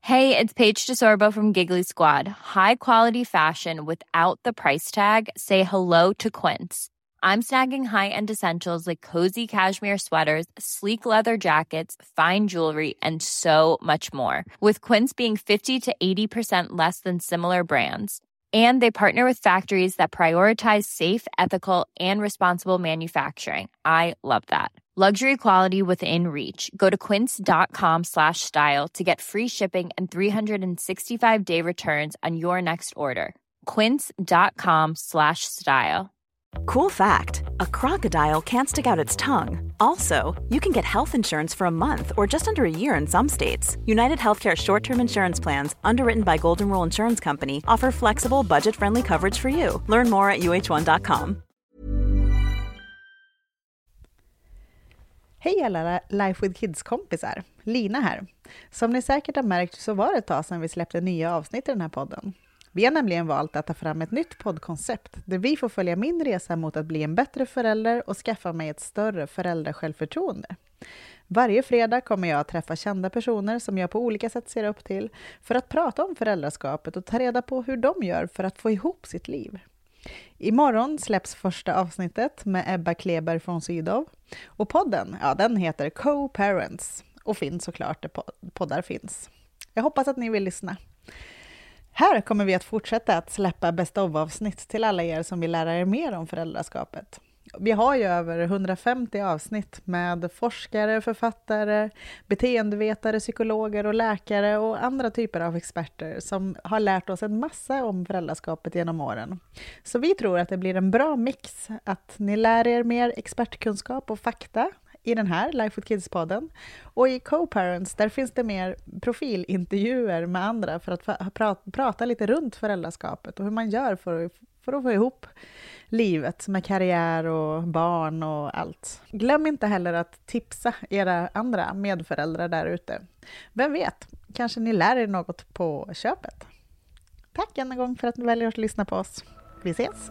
Hey, it's Paige DeSorbo from Giggly Squad. High quality fashion without the price tag. Say hello to Quince. I'm snagging high-end essentials like cozy cashmere sweaters, sleek leather jackets, fine jewelry, and so much more. With Quince being 50 to 80% less than similar brands. And they partner with factories that prioritize safe, ethical, and responsible manufacturing. I love that. Luxury quality within reach. Go to quince.com/style to get free shipping and 365-day returns on your next order. Quince.com/style. Cool fact, a crocodile can't stick out its tongue. Also, you can get health insurance for a month or just under a year in some states. United Healthcare short-term insurance plans, underwritten by Golden Rule Insurance Company, offer flexible, budget-friendly coverage for you. Learn more at uh1.com. Hej alla Life with Kids-kompisar, Lina här. Som ni säkert har märkt så var det ett tag sedan vi släppte nya avsnitt i den här podden. Vi har nämligen valt att ta fram ett nytt poddkoncept där vi får följa min resa mot att bli en bättre förälder och skaffa mig ett större föräldrasjälvförtroende. Varje fredag kommer jag att träffa kända personer som jag på olika sätt ser upp till för att prata om föräldraskapet och ta reda på hur de gör för att få ihop sitt liv. Imorgon släpps första avsnittet med Ebba Kleber från Sydow. Och podden, den heter Co-Parents och finns såklart där poddar finns. Jag hoppas att ni vill lyssna. Här kommer vi att fortsätta att släppa best of-avsnitt till alla er som vill lära er mer om föräldraskapet. Vi har ju över 150 avsnitt med forskare, författare, beteendevetare, psykologer och läkare och andra typer av experter som har lärt oss en massa om föräldraskapet genom åren. Så vi tror att det blir en bra mix att ni lär er mer expertkunskap och fakta i den här Life with Kids-podden. Och i Co-Parents där finns det mer profilintervjuer med andra för att prata lite runt föräldraskapet och hur man gör för att få ihop livet med karriär och barn och allt. Glöm inte heller att tipsa era andra medföräldrar där ute. Vem vet, kanske ni lär er något på köpet. Tack än en gång för att ni väljer att lyssna på oss. Vi ses!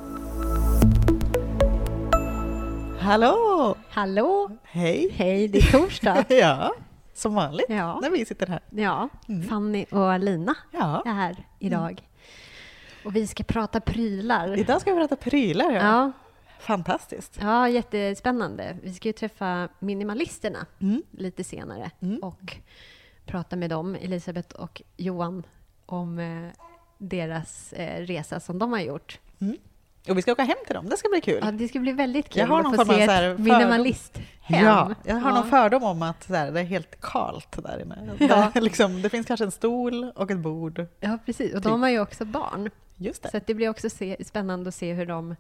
Hallå! Hallå! Hej! Hej, det är torsdag. Ja, som vanligt Ja. när vi sitter här. Ja, Fanny och Lina är här idag. Och vi ska prata prylar. Idag ska vi prata prylar. Ja. Fantastiskt. Ja, jättespännande. Vi ska ju träffa minimalisterna lite senare och prata med dem, Elisabeth och Johan, om deras resa som de har gjort. Och vi ska åka hem till dem, det ska bli kul. Ja, det ska bli väldigt kul jag har att få se ett minimalisthem. Ja, jag har någon fördom om att det är helt kalt där inne. Ja. Det finns kanske en stol och ett bord. Ja, precis. Och de har ju också barn. Just det. Så att det blir också spännande att se hur de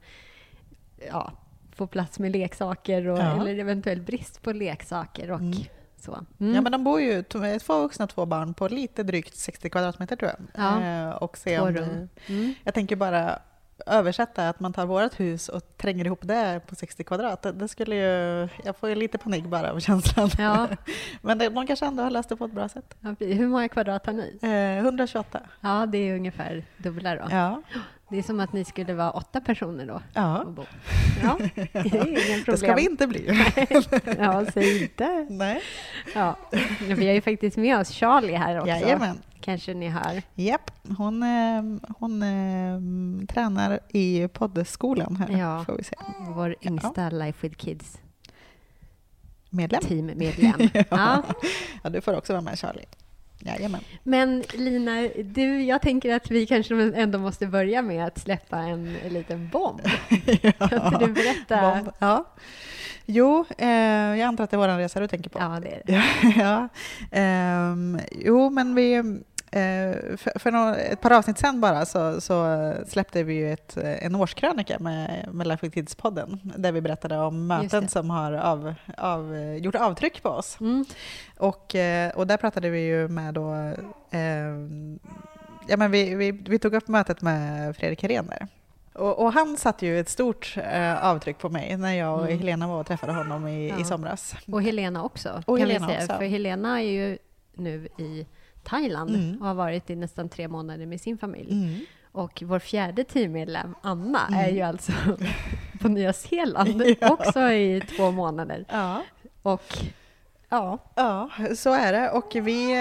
får plats med leksaker och, eller eventuellt brist på leksaker och så. Ja, men de bor ju 2 vuxna, 2 barn på lite drygt 60 kvadratmeter tror jag. Ja. Och se om jag tänker bara översätta att man tar vårt hus och tränger ihop det på 60 kvadrat. Det skulle ju, jag får ju lite panik bara av känslan. Ja. Men de kanske ändå har löst det på ett bra sätt. Ja, hur många kvadrat har ni? 128. Ja, det är ungefär dubbla då. Ja. Det är som att ni skulle vara 8 personer då. Ja. Och bo. Ja, det är ingen problem. Det ska vi inte bli. Ja, säg inte. Nej. Ja. Vi har ju faktiskt med oss Charlie här också. Jajamän. Kanske ni hör. Japp, hon tränar i poddskolan här, får vi se. Vår yngsta Life with Kids medlem. Teammedlem. Ja, du får också vara med, Charlie. Jajamän. Men Lina, jag tänker att vi kanske ändå måste börja med att släppa en liten bomb. Kan inte du berätta? Bomb. Ja. Jo, jag antar att det är vår resa du tänker på. Ja, det är det. Ja. Jo, men vi... För ett par avsnitt sen bara så släppte vi ju en årskrönika med Life with Kids-podden där vi berättade om möten som har gjort avtryck på oss. Och där pratade vi ju med då vi tog upp mötet med Fredrik Herén där. Och han satte ju ett stort avtryck på mig när jag och Helena var och träffade honom i somras. Och Helena också, och kan Helena vi säga. också. För Helena är ju nu i Thailand och har varit i nästan 3 månader med sin familj. Och vår 4:e teammedlem, Anna, är ju alltså på Nya Zeeland också i 2 månader. Ja. Och Ja. Ja, så är det. Och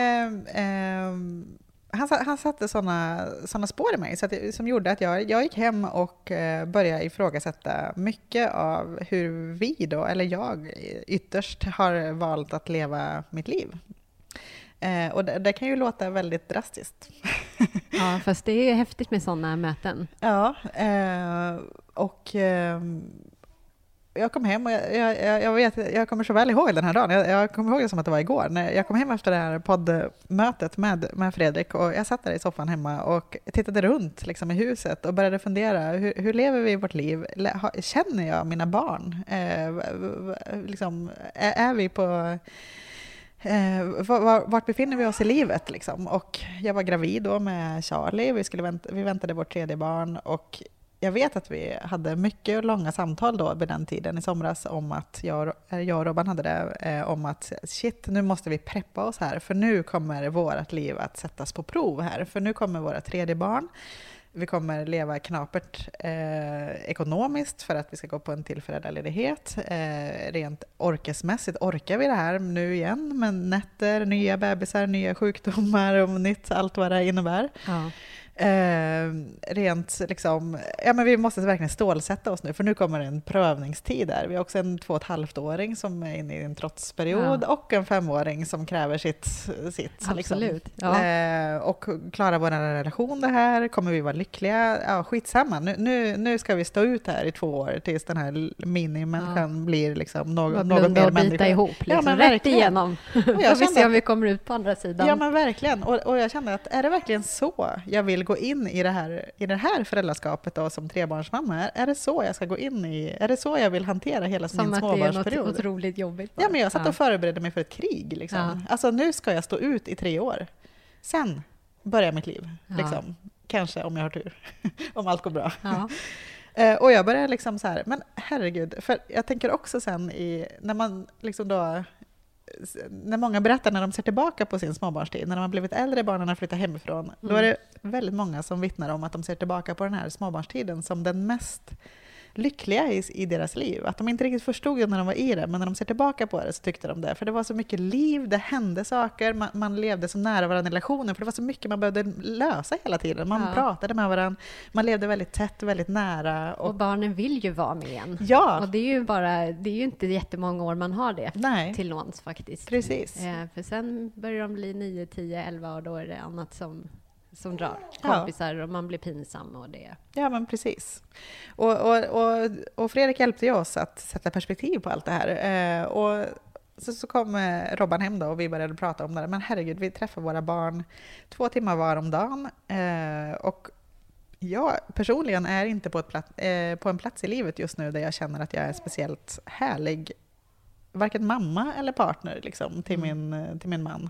han satte såna spår i mig som gjorde att jag gick hem och började ifrågasätta mycket av hur vi då, eller jag ytterst har valt att leva mitt liv. Och det kan ju låta väldigt drastiskt. Ja, fast det är ju häftigt med sådana möten. Ja, och jag kom hem och jag kommer så väl ihåg den här dagen. Jag kommer ihåg det som att det var igår. När jag kom hem efter det här poddmötet med Fredrik och jag satt där i soffan hemma och tittade runt liksom, i huset och började fundera, hur lever vi vårt liv? Känner jag mina barn? Liksom, är vi på... vart befinner vi oss i livet? Liksom? Och jag var gravid då med Charlie. Vi väntade vårt 3:e barn och jag vet att vi hade mycket och långa samtal då vid den tiden i somras om att jag och Robban hade det om att shit, nu måste vi preppa oss här för nu kommer vårt liv att sättas på prov här. För nu kommer våra 3:e barn. Vi kommer leva knapert ekonomiskt för att vi ska gå på en till föräldraledighet. Rent orkesmässigt orkar vi det här nu igen, men nätter, nya bebisar, nya sjukdomar och nytt, allt vad det innebär. Ja. Rent liksom, ja men vi måste verkligen stålsätta oss nu för nu kommer en prövningstid där. Vi har också en 2,5-åring som är inne i en trotsperiod och en 5-åring som kräver sitt. Absolut. Liksom. Ja. Och klarar vår relation det här? Kommer vi vara lyckliga? Ja, skitsamma. Nu ska vi stå ut här i 2 år tills den här minimänniskan blir liksom något mer människa. Ihop, liksom. Ja, men rätt igenom. Och jag vi se om vi kommer ut på andra sidan. Ja men verkligen. Och jag kände att är det verkligen så jag vill gå in i det här föräldraskapet då, som 3-barnsmamma? Är det så jag ska gå in i? Är det så jag vill hantera hela min småbarnsperiod? Som att det är något otroligt jobbigt. Ja, men jag satt och förberedde mig för ett krig. Liksom. Ja. Alltså nu ska jag stå ut i 3 år. Sen börjar mitt liv. Liksom. Kanske om jag har tur. Om allt går bra. Ja. Och jag börjar liksom så här, men herregud. För jag tänker också sen när man liksom då... När många berättar när de ser tillbaka på sin småbarnstid, när de har blivit äldre, barnen har flyttat hemifrån, då är det väldigt många som vittnar om att de ser tillbaka på den här småbarnstiden som den mest lyckliga i deras liv. Att de inte riktigt förstod det när de var i det, men när de ser tillbaka på det så tyckte de det. För det var så mycket liv, det hände saker, man levde så nära varandra i relationen, för det var så mycket man behövde lösa hela tiden. Man pratade med varandra, man levde väldigt tätt, väldigt nära. Och barnen vill ju vara med en. Ja. Och det är ju inte jättemånga år man har det. Nej. Till låns faktiskt. Precis. För sen börjar de bli 9, 10, 11 och då är det annat som drar. Kompisar och man blir pinsam och det. Ja, men precis. Och Fredrik hjälpte ju oss att sätta perspektiv på allt det här. Och så kom Robban hem då och vi började prata om det. Men herregud, vi träffar våra barn 2 timmar var om dagen. Och jag personligen är inte på en plats i livet just nu där jag känner att jag är speciellt härlig. Varken mamma eller partner liksom, till min man.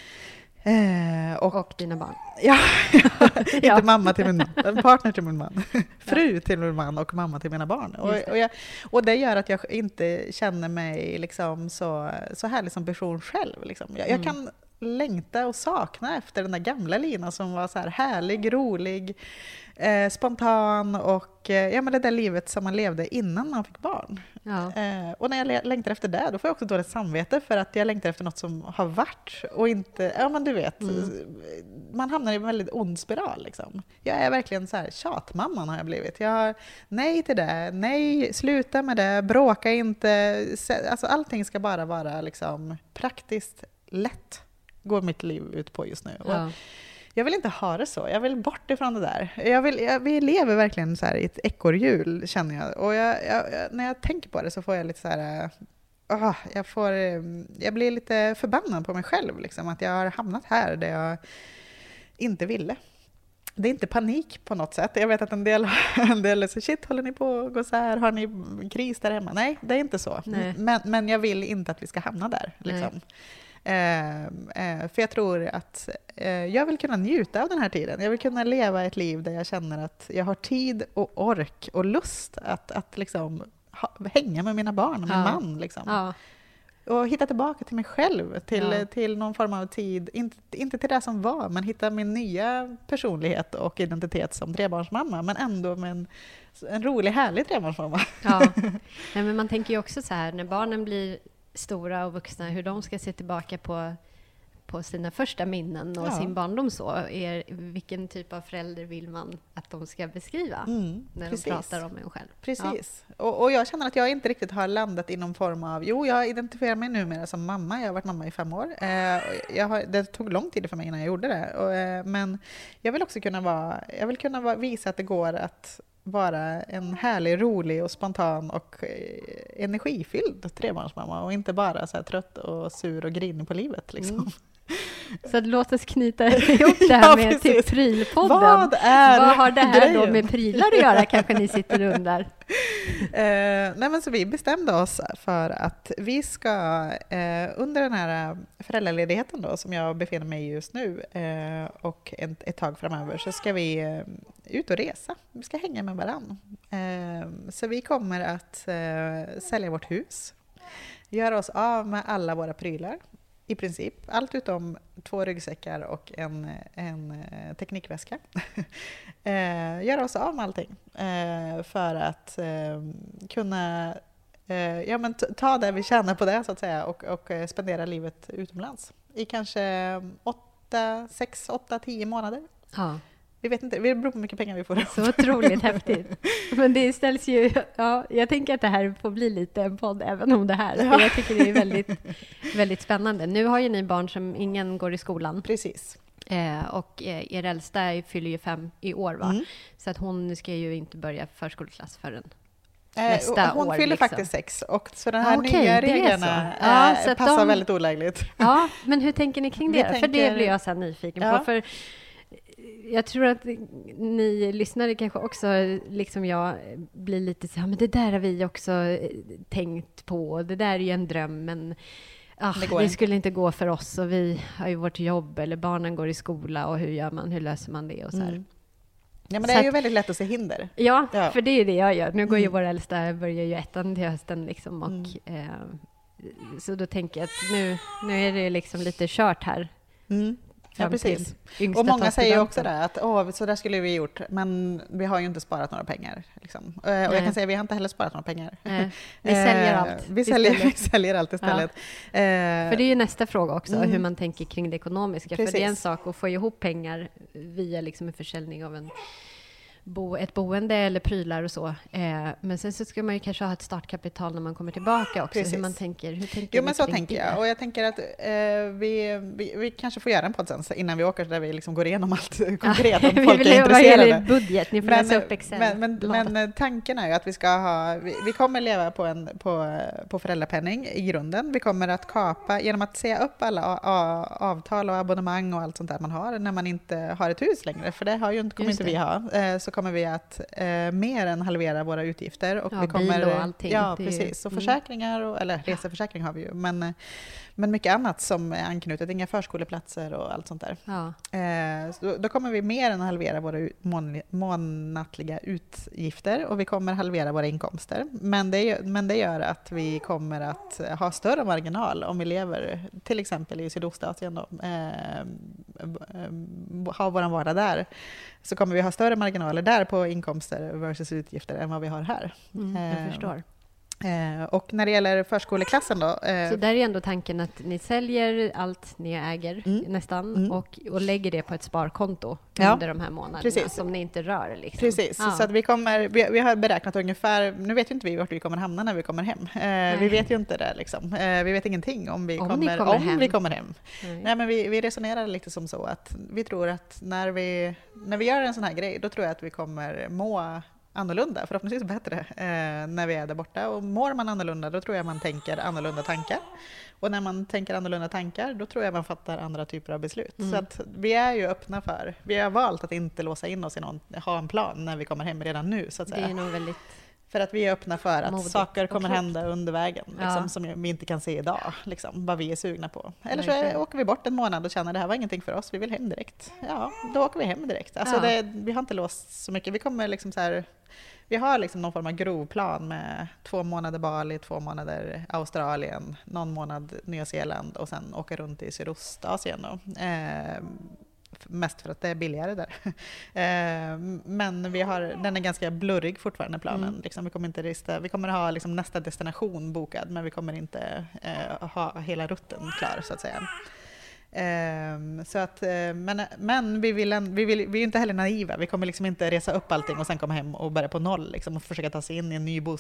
Och dina barn. Ja, inte mamma till min man, partner till min man, fru till min man och mamma till mina barn. Och det gör att jag inte känner mig liksom så härlig som person själv. Liksom. Jag kan längta och sakna efter den där gamla Lina som var så här härlig, rolig, spontan och men det där livet som man levde innan man fick barn. Ja. Och när jag längtar efter det, då får jag också dåligt samvete för att jag längtar efter något som har varit och inte, ja men du vet, man hamnar i en väldigt ond spiral liksom. Jag är verkligen så här, tjatmamman har jag blivit. Jag har nej till det, nej, sluta med det, bråka inte, alltså allting ska bara vara liksom praktiskt lätt. Går mitt liv ut på just nu. Ja. Jag vill inte ha det så. Jag vill bort ifrån det där. Vi lever verkligen så här i ett ekorrhjul, känner jag. Och när jag tänker på det så får jag lite så här... jag blir lite förbannad på mig själv. Liksom, att jag har hamnat här där jag inte ville. Det är inte panik på något sätt. Jag vet att en del så shit, håller ni på att gå så här? Har ni kris där hemma? Nej, det är inte så. Men jag vill inte att vi ska hamna där. Liksom. För jag tror att jag vill kunna njuta av den här tiden. Jag vill kunna leva ett liv där jag känner att jag har tid och ork och lust att liksom hänga med mina barn och min man. Liksom. Ja. Och hitta tillbaka till mig själv, till någon form av tid. Inte till det som var, men hitta min nya personlighet och identitet som 3-barnsmamma. Men ändå med en rolig, härlig 3-barnsmamma. Ja. Men man tänker ju också så här, när barnen blir stora och vuxna, hur de ska se tillbaka på sina första minnen och sin barndom så. Vilken typ av förälder vill man att de ska beskriva när de pratar om en själv? Precis. Ja. Och jag känner att jag inte riktigt har landat i någon form av... Jo, jag identifierar mig numera som mamma. Jag har varit mamma i 5 år. Det tog lång tid för mig innan jag gjorde det. Men jag vill också kunna visa att det går att vara en härlig, rolig och spontan och energifylld trebarnsmamma och inte bara så här trött och sur och grinig på livet liksom. Så låt oss knyta ihop det här med till prylpodden. Vad har det här då med prylar att göra, kanske ni sitter och undrar? Så vi bestämde oss för att vi ska under den här föräldraledigheten då, som jag befinner mig i just nu och ett tag framöver, så ska vi ut och resa. Vi ska hänga med varann. Så vi kommer att sälja vårt hus, göra oss av med alla våra prylar. I princip. Allt utom 2 ryggsäckar och en teknikväska. Göra oss av med allting. För att kunna ta det vi tjänar på det så att säga. Och spendera livet utomlands. I kanske 6, 8, 10 månader. Ja. Vi vet inte, det beror på hur mycket pengar vi får. Så otroligt häftigt. Men det ställs ju, jag tänker att det här får bli lite en podd även om det här. Ja. För jag tycker det är väldigt, väldigt spännande. Nu har ju ni barn som ingen går i skolan. Precis. Och er äldsta fyller ju 5 i år va? Så att hon ska ju inte börja förskoleklass förrän nästa år. Hon fyller liksom. Faktiskt 6 och så den här nya reglerna så passar väldigt olägligt. Ja, men hur tänker ni kring det? För det blir jag så nyfiken på. För jag tror att ni lyssnare kanske också, liksom jag, blir lite så här, men det där har vi också tänkt på. Det där är ju en dröm, men det skulle inte gå för oss. Och vi har ju vårt jobb, eller barnen går i skola. Och hur löser man det? Och så här. Ja, men det är ju väldigt lätt att se hinder. Ja, för det är det jag gör. Nu går ju vår äldsta, börjar ju 1:an till hösten. Liksom, och, så då tänker jag att nu är det liksom lite kört här. Ja, precis. Och många säger också det, att så där skulle vi gjort, men vi har ju inte sparat några pengar. Liksom. Och jag kan säga att vi har inte heller sparat några pengar. Vi säljer allt. Vi säljer allt istället. Ja. För det är ju nästa fråga också, hur man tänker kring det ekonomiska. Precis. För det är en sak att få ihop pengar via liksom en försäljning av ett boende eller prylar och så. Men sen så ska man ju kanske ha ett startkapital när man kommer tillbaka också. Precis. Hur tänker Jo, men så tänker jag. Och jag tänker att vi kanske får göra en podd sen innan vi åker, där vi liksom går igenom allt konkret om folk är intresserade. Vad budget? Ni får läsa upp Excel. Men tanken är ju att vi ska vi kommer leva på föräldrapenning i grunden. Vi kommer att kapa, genom att säga upp alla avtal och abonnemang och allt sånt där man har när man inte har ett hus längre. För det kommer inte vi ha. Så kommer vi att mer än halvera våra utgifter. Och vi kommer, bil och allting. Ja, precis. Och försäkringar, eller reseförsäkring har vi ju. Men mycket annat som är anknutet. Inga förskoleplatser och allt sånt där. Ja. Så då kommer vi mer än halvera våra månatliga utgifter. Och vi kommer halvera våra inkomster. Men det gör att vi kommer att ha större marginal om vi lever till exempel i Sydostasien. Ha vår vardag där. Så kommer vi ha större marginaler där på inkomster versus utgifter än vad vi har här. Jag förstår. Och när det gäller förskoleklassen då... Så där är ändå tanken att ni säljer allt ni äger nästan och lägger det på ett sparkonto under de här månaderna som ni inte rör. Liksom. Precis, så att vi har beräknat ungefär... Nu vet ju inte vi vart vi kommer hamna när vi kommer hem. Vi vet ju inte det liksom. Vi vet ingenting om vi kommer hem. Nej, men vi resonerar lite som så att vi tror att när vi gör en sån här grej, då tror jag att vi kommer må annorlunda, förhoppningsvis bättre när vi är där borta. Och mår man annorlunda, då tror jag man tänker annorlunda tankar. Och när man tänker annorlunda tankar, då tror jag man fattar andra typer av beslut. Så att vi är ju öppna för, vi har valt att inte låsa in oss i ha en plan när vi kommer hem redan nu, så att säga. Det är nog väldigt... För att vi är öppna för att modigt saker kommer hända under vägen liksom, som vi inte kan se idag, liksom, vad vi är sugna på. Eller så åker vi bort en månad och känner att det här var ingenting för oss, vi vill hem direkt. Ja, då åker vi hem direkt. Alltså vi har inte låst så mycket. Vi kommer liksom så här, vi har liksom någon form av grovplan med 2 månader Bali, 2 månader Australien, någon månad Nya Zeeland och sen åka runt i Sydostasien då. mest för att det är billigare där. Men den är ganska blurrig fortfarande, planen. Liksom, vi kommer ha liksom nästa destination bokad, men vi kommer inte ha hela rutten klar så att säga. Så att, men vi är inte heller naiva. Vi kommer liksom inte resa upp allting och sen komma hem och börja på noll liksom, och försöka ta sig in i en ny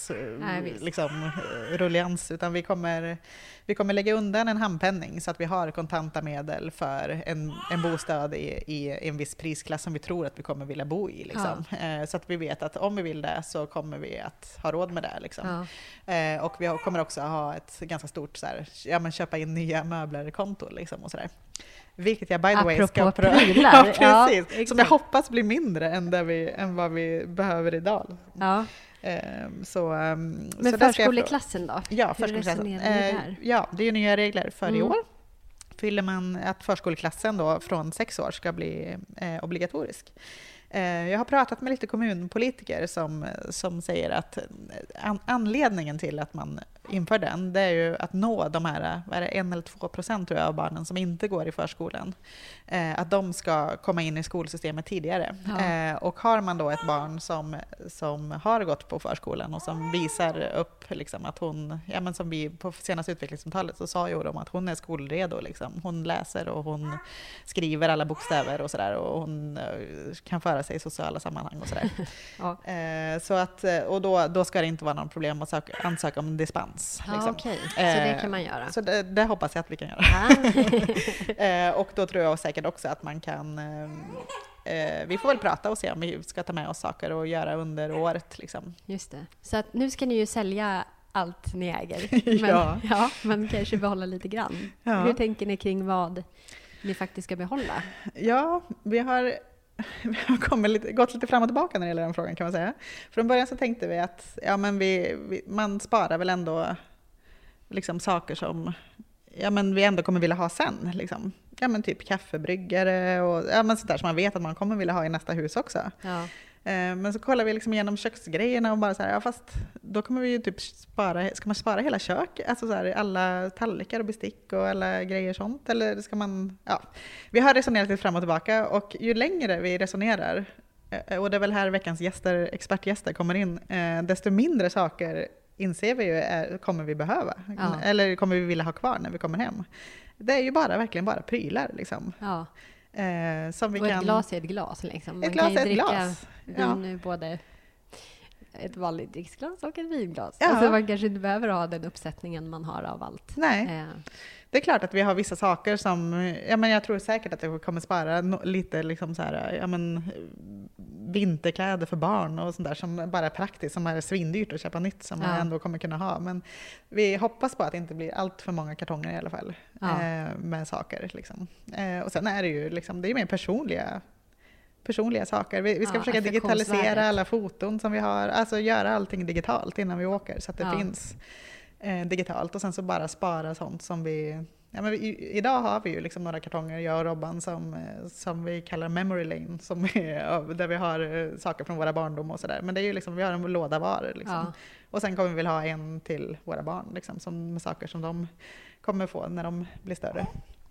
ruljans, utan vi kommer lägga undan en handpenning så att vi har kontanta medel för en bostad i en viss prisklass som vi tror att vi kommer vilja bo i liksom. Så att vi vet att om vi vill det så kommer vi att ha råd med det liksom. Och vi kommer också ha ett ganska stort så här, köpa in nya möbler-konto liksom, och sådär. Vilket jag by the way ska prylar. Precis. Som jag hoppas blir mindre än vad vi behöver idag. Ja. Men förskoleklassen då? Ja, förskoleklassen. Det är nya regler för i år. Fyller man att förskoleklassen då från 6 år ska bli obligatorisk. Jag har pratat med lite kommunpolitiker som säger att anledningen till att man inför den, det är ju att nå de här 1 eller 2% tror jag av barnen som inte går i förskolan. Att de ska komma in i skolsystemet tidigare. Och har man då ett barn som har gått på förskolan och som visar upp liksom att hon, som vi på senaste utvecklingssamtalet så sa ju de att hon är skolredo liksom. Hon läser och hon skriver alla bokstäver och sådär, och hon kan föra sig i sociala sammanhang och sådär. Så att, och då ska det inte vara någon problem att ansöka om dispens. Liksom. Okej. Så det kan man göra. Så det hoppas jag att vi kan göra. Och då tror jag säkert också att man kan vi får väl prata och se om vi ska ta med oss saker och göra under året liksom. Just det. Så att nu ska ni ju sälja allt ni äger. Men kanske behålla lite grann. Hur tänker ni kring vad ni faktiskt ska behålla? Ja, vi har gått lite fram och tillbaka när det gäller den frågan, kan man säga. Från början så tänkte vi att man sparar väl ändå liksom saker som vi ändå kommer vilja ha sen. Liksom. Typ kaffebryggare och sånt där som man vet att man kommer vilja ha i nästa hus också. Ja. Men så kollar vi liksom igenom köksgrejerna och bara så här, fast då kommer vi ju typ ska man spara hela kök? Alltså så här, alla tallrikar och bestick och alla grejer sånt? Eller ska man, vi har resonerat lite fram och tillbaka, och ju längre vi resonerar, och det är väl här veckans expertgäster kommer in, desto mindre saker inser vi ju kommer vi behöva. Ja. Eller kommer vi vilja ha kvar när vi kommer hem. Det är ju verkligen bara prylar liksom. Ja. Som vi och ett glas är ett glas liksom. Man ett glas kan ju är ett dricka glas. vin både ett vanligt dricksglas och ett vinglas. Ja. Alltså man kanske inte behöver ha den uppsättningen man har av allt. Nej. Det är klart att vi har vissa saker som, jag tror säkert att det kommer spara lite liksom så här, vinterkläder för barn och sånt där som bara är praktiskt, som är svindyrt att köpa nytt, som man ändå kommer kunna ha. Men vi hoppas på att det inte blir allt för många kartonger i alla fall med saker. Liksom. Och sen är det ju liksom, det är mer personliga saker. Vi ska försöka digitalisera alla foton som vi har, alltså göra allting digitalt innan vi åker så att det finns digitalt, och sen så bara spara sånt som vi idag har vi ju liksom några kartonger, jag och Robban, som vi kallar memory lane, där vi har saker från våra barndom och sådär. Men det är ju liksom, vi har en låda var liksom. Och sen kommer vi väl ha en till våra barn liksom, som saker som de kommer få när de blir större.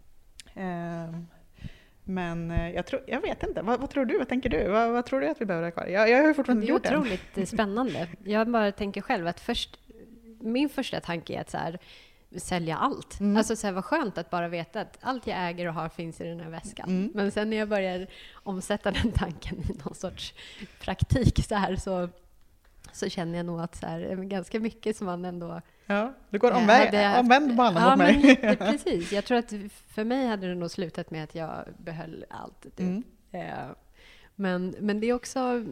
Men jag vet inte. Vad tror du? Vad tänker du? Vad tror du att vi behöver ha kvar? Jag har ju fortfarande gjort det. Det är otroligt spännande. Jag bara tänker själv att min första tanke är att så här, sälja allt. Alltså så här, vad skönt att bara veta att allt jag äger och har finns i den här väskan. Men sen när jag börjar omsätta den tanken i någon sorts praktik så här, så känner jag nog att så här, ganska mycket som man ändå... Ja, det går omvänd bana mot mig. Men, precis. Jag tror att för mig hade det nog slutat med att jag behöll allt. Typ. Men det är också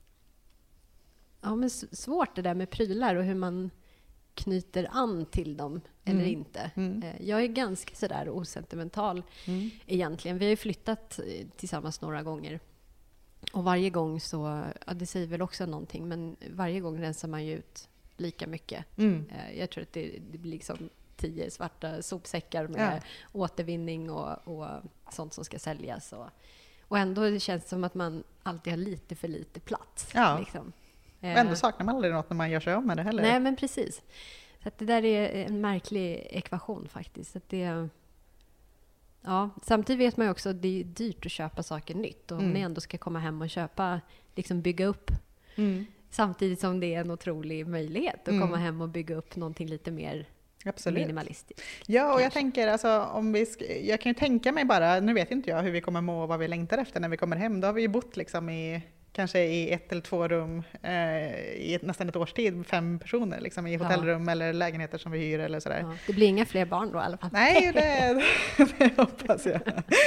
svårt det där med prylar och hur man knyter an till dem eller inte. Jag är ganska sådär osentimental egentligen. Vi har ju flyttat tillsammans några gånger. Och varje gång så, det säger väl också någonting, men varje gång rensar man ju ut lika mycket. Jag tror att det blir liksom 10 svarta sopsäckar med återvinning och sånt som ska säljas. Och ändå känns det som att man alltid har lite för lite plats. Ja. Liksom. Men ändå saknar man aldrig något när man gör sig om med det heller. Nej, men precis. Så att det där är en märklig ekvation faktiskt. Att Ja, samtidigt vet man ju också att det är dyrt att köpa saker nytt. Och om ni ändå ska komma hem och köpa, liksom bygga upp. Samtidigt som det är en otrolig möjlighet att komma hem och bygga upp någonting lite mer minimalistiskt. Ja, och jag tänker alltså, jag kan ju tänka mig bara, nu vet inte jag hur vi kommer må och vad vi längtar efter när vi kommer hem. Då har vi ju bott liksom kanske i 1 eller 2 rum i nästan ett års tid, 5 personer liksom, i hotellrum eller lägenheter som vi hyr eller sådär. Ja, det blir inga fler barn då i alla fall. Nej, det hoppas jag.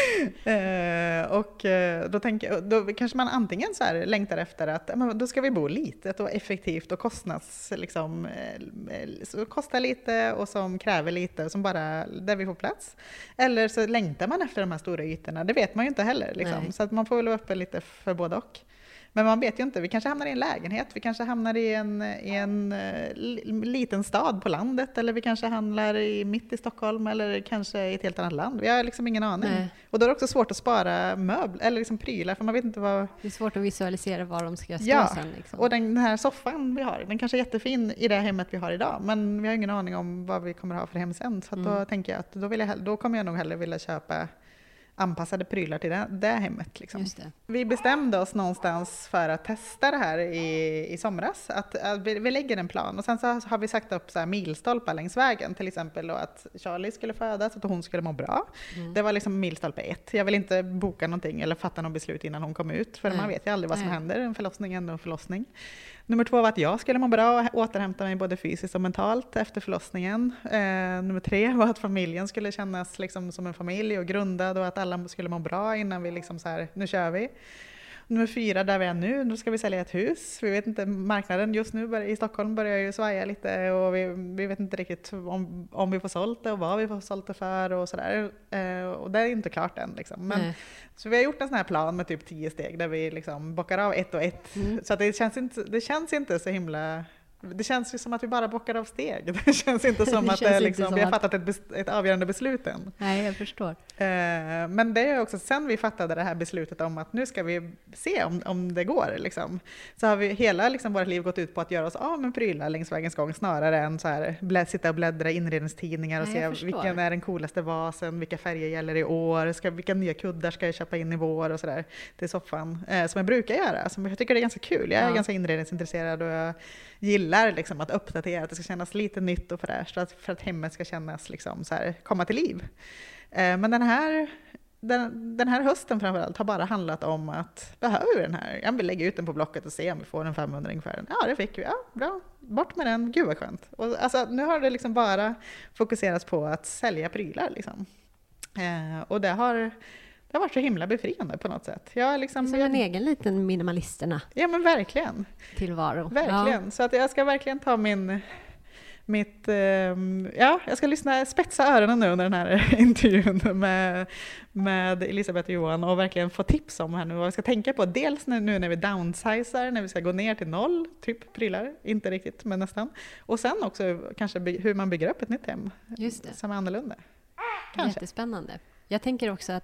Och då kanske man antingen så här längtar efter att då ska vi bo litet och effektivt och kostar lite och som kräver lite och som bara där vi får plats. Eller så längtar man efter de här stora ytorna, det vet man ju inte heller. Liksom. Så att man får väl vara uppe lite för både och. Men man vet ju inte, vi kanske hamnar i en lägenhet, vi kanske hamnar i en liten stad på landet, eller vi kanske hamnar mitt i Stockholm eller kanske i ett helt annat land. Vi har liksom ingen aning. Nej. Och då är det också svårt att spara möbler eller liksom prylar, för man vet inte vad... Det är svårt att visualisera var de ska stå sen. Liksom. Och den här soffan vi har, den kanske är jättefin i det hemmet vi har idag, men vi har ingen aning om vad vi kommer ha för hem sen. Så då tänker jag att då kommer jag nog hellre vilja köpa anpassade prylar till det hemmet. Liksom. Just det. Vi bestämde oss någonstans för att testa det här i somras. Att vi lägger en plan och sen så har vi sagt upp så här milstolpar längs vägen. Till exempel då att Charlie skulle födas, att hon skulle må bra. Det var liksom milstolpe 1. Jag vill inte boka någonting eller fatta något beslut innan hon kom ut. För man vet ju aldrig vad som händer. En förlossning är ändå en förlossning. Nummer 2 var att jag skulle må bra och återhämta mig både fysiskt och mentalt efter förlossningen. Nummer 3 var att familjen skulle kännas liksom som en familj och grundad och att alla skulle må bra innan vi liksom så här, nu kör vi. Nummer 4, där vi är nu, då ska vi sälja ett hus. Vi vet inte, marknaden just nu i Stockholm börjar ju svaja lite och vi vet inte riktigt om vi får sålt det och vad vi får sålt det för och sådär. Och det är inte klart än liksom. Men, så vi har gjort en sån här plan med typ 10 steg där vi liksom bockar av 1 och 1. Så att det känns inte så himla... Det känns ju som att vi bara bockar av steg. Det känns inte som att vi har fattat ett avgörande beslut än. Nej, jag förstår. Men det är också sen vi fattade det här beslutet om att nu ska vi se om det går. Liksom. Så har vi hela liksom, vårt liv gått ut på att göra oss av med prylar längs vägens gång snarare än så här, sitta och bläddra i inredningstidningar och se vilken är den coolaste vasen, vilka färger gäller i år, vilka nya kuddar ska jag köpa in i vår och sådär till soffan. Som jag brukar göra. Som jag tycker det är ganska kul. Jag är ganska inredningsintresserad och jag gillar liksom att uppdatera, att det ska kännas lite nytt och fräscht för att hemmet ska kännas liksom så här, komma till liv. Men den här hösten framförallt har bara handlat om att behöver vi den här? Jag vill lägga ut den på Blocket och se om vi får en 500 ungefär. Ja, det fick vi. Ja, bra. Bort med den. Gud vad skönt. Och alltså, nu har det liksom bara fokuserats på att sälja prylar liksom. Och det har varit så himla befriande på något sätt. Jag liksom, som en egen liten minimalisterna. Ja, men verkligen. Tillvaro. Verkligen. Ja. Så att jag ska verkligen ta jag ska spetsa öronen nu under den här intervjun med Elisabeth och Johan och verkligen få tips om här nu vad jag ska tänka på. Dels nu när vi downsizar, när vi ska gå ner till 0 typ prylar, inte riktigt men nästan. Och sen också kanske hur man bygger upp ett nytt hem. Just det. Som är annorlunda. Kanske. Jättespännande. Jag tänker också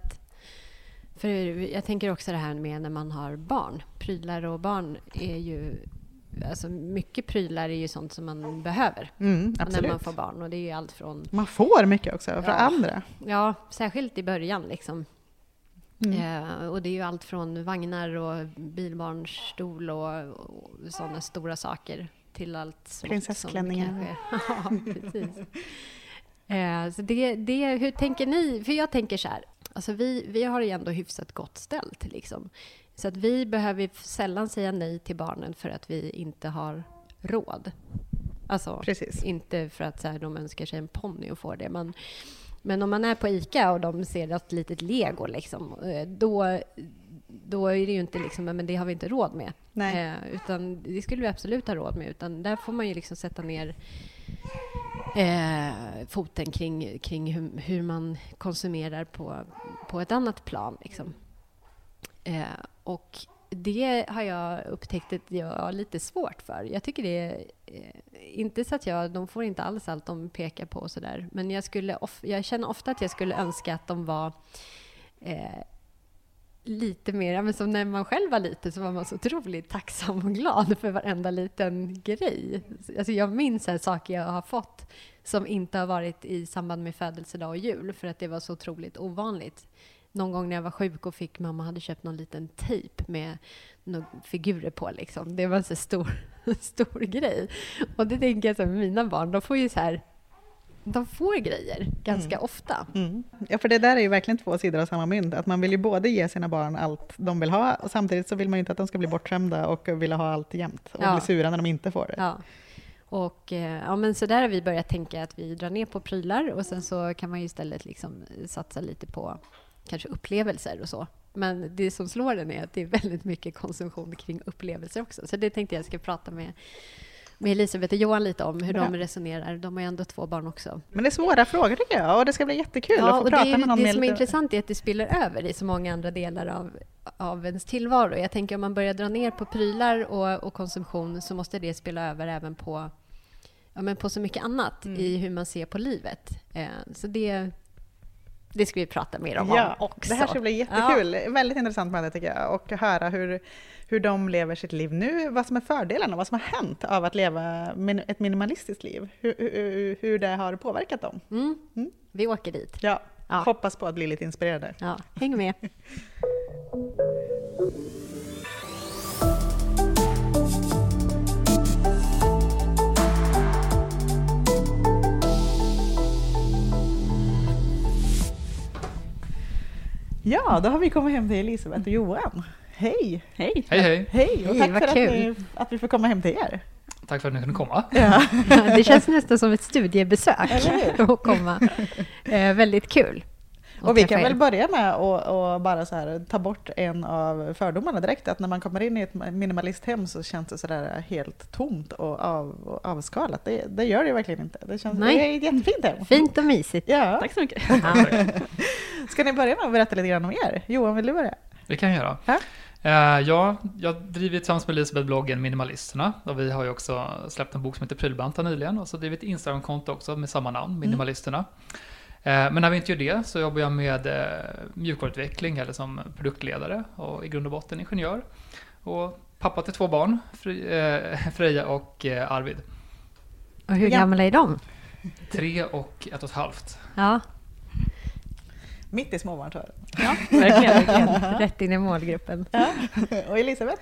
det här med när man har barn. Prylar och barn är ju... Alltså mycket prylar är ju sånt som man behöver när man får barn. Och det är ju allt från... Man får mycket också från andra. Ja, särskilt i början liksom. Och det är ju allt från vagnar och bilbarnstol och sådana stora saker till allt prinsessklänningar. Ja, precis. Så hur tänker ni? För jag tänker så här. Alltså vi har ju ändå hyfsat gott ställt liksom. Så att vi behöver sällan säga nej till barnen för att vi inte har råd. Alltså, precis. Inte för att så här, de önskar sig en ponny och får det. Men om man är på ICA och de ser ett litet Lego, liksom, då är det ju inte liksom, men det har vi inte råd med. Nej. Utan det skulle vi absolut ha råd med. Utan där får man ju liksom sätta ner foten kring hur man konsumerar på ett annat plan. Liksom. Och det har jag upptäckt att jag har lite svårt för. Jag tycker det är inte så att de får inte alls allt de pekar på och sådär. Men jag känner ofta att jag skulle önska att de var lite mer, men som när man själv var liten så var man så otroligt tacksam och glad för varenda liten grej. Alltså jag minns här saker jag har fått som inte har varit i samband med födelsedag och jul för att det var så otroligt ovanligt. Någon gång när jag var sjuk och fick mamma hade köpt någon liten tejp med några figurer på liksom. Det var en så stor grej. Och det tänker jag så här, med mina barn, de får ju så här, de får grejer ganska ofta. Ja, för det där är ju verkligen två sidor av samma mynt. Att man vill ju både ge sina barn allt de vill ha och samtidigt så vill man ju inte att de ska bli bortskämda och vilja ha allt jämt och bli sura när de inte får det. Ja. Och men så där har vi börjat tänka att vi drar ner på prylar och sen så kan man ju istället liksom satsa lite på kanske upplevelser och så. Men det som slår den är att det är väldigt mycket konsumtion kring upplevelser också. Så det tänkte jag ska prata med Elisabeth och Johan lite om hur de resonerar. De har ju ändå 2 barn också. Men det är svåra frågor tycker jag och det ska bli jättekul att få prata med någon. Det som är intressant är att det spiller över i så många andra delar av ens tillvaro. Jag tänker om man börjar dra ner på prylar och konsumtion så måste det spilla över även på, på så mycket annat i hur man ser på livet. Så det ska vi prata mer om också. Det här ska bli jättekul. Väldigt intressant med det tycker jag. Och höra hur de lever sitt liv nu. Vad som är fördelarna, vad som har hänt av att leva ett minimalistiskt liv. Hur det har påverkat dem. Vi åker dit. Ja, hoppas på att bli lite inspirerade. Ja, häng med. Ja, då har vi kommit hem till Elisabeth och Johan. Hej! Hej! Hej! Och tack för att vi får komma hem till er. Tack för att ni kunde komma. Ja. Det känns nästan som ett studiebesök att komma. Väldigt kul. Och vi kan väl börja med att bara så här, ta bort en av fördomarna direkt. Att när man kommer in i ett minimalisthem så känns det så där helt tomt och avskalat. Det gör det verkligen inte. Det är ett jättefint hem. Fint och mysigt. Ja. Tack så mycket. Ska ni börja med att berätta lite grann om er? Johan, vill du börja? Det kan jag göra. Jag driver tillsammans med Elisabeth bloggen Minimalisterna. Och vi har ju också släppt en bok som heter Prylbanta nyligen. Och så driver ett Instagram-konto också med samma namn, Minimalisterna. Men när vi inte gör det så jobbar jag med mjukvaruutveckling eller som produktledare och i grund och botten ingenjör. Och pappa till 2 barn, Freja och Arvid. Och hur gamla är de? 3 och 1,5. Ja. Mitt i småbarnsåren. Ja, verkligen. Rätt in i målgruppen. Ja. Och Elisabeth?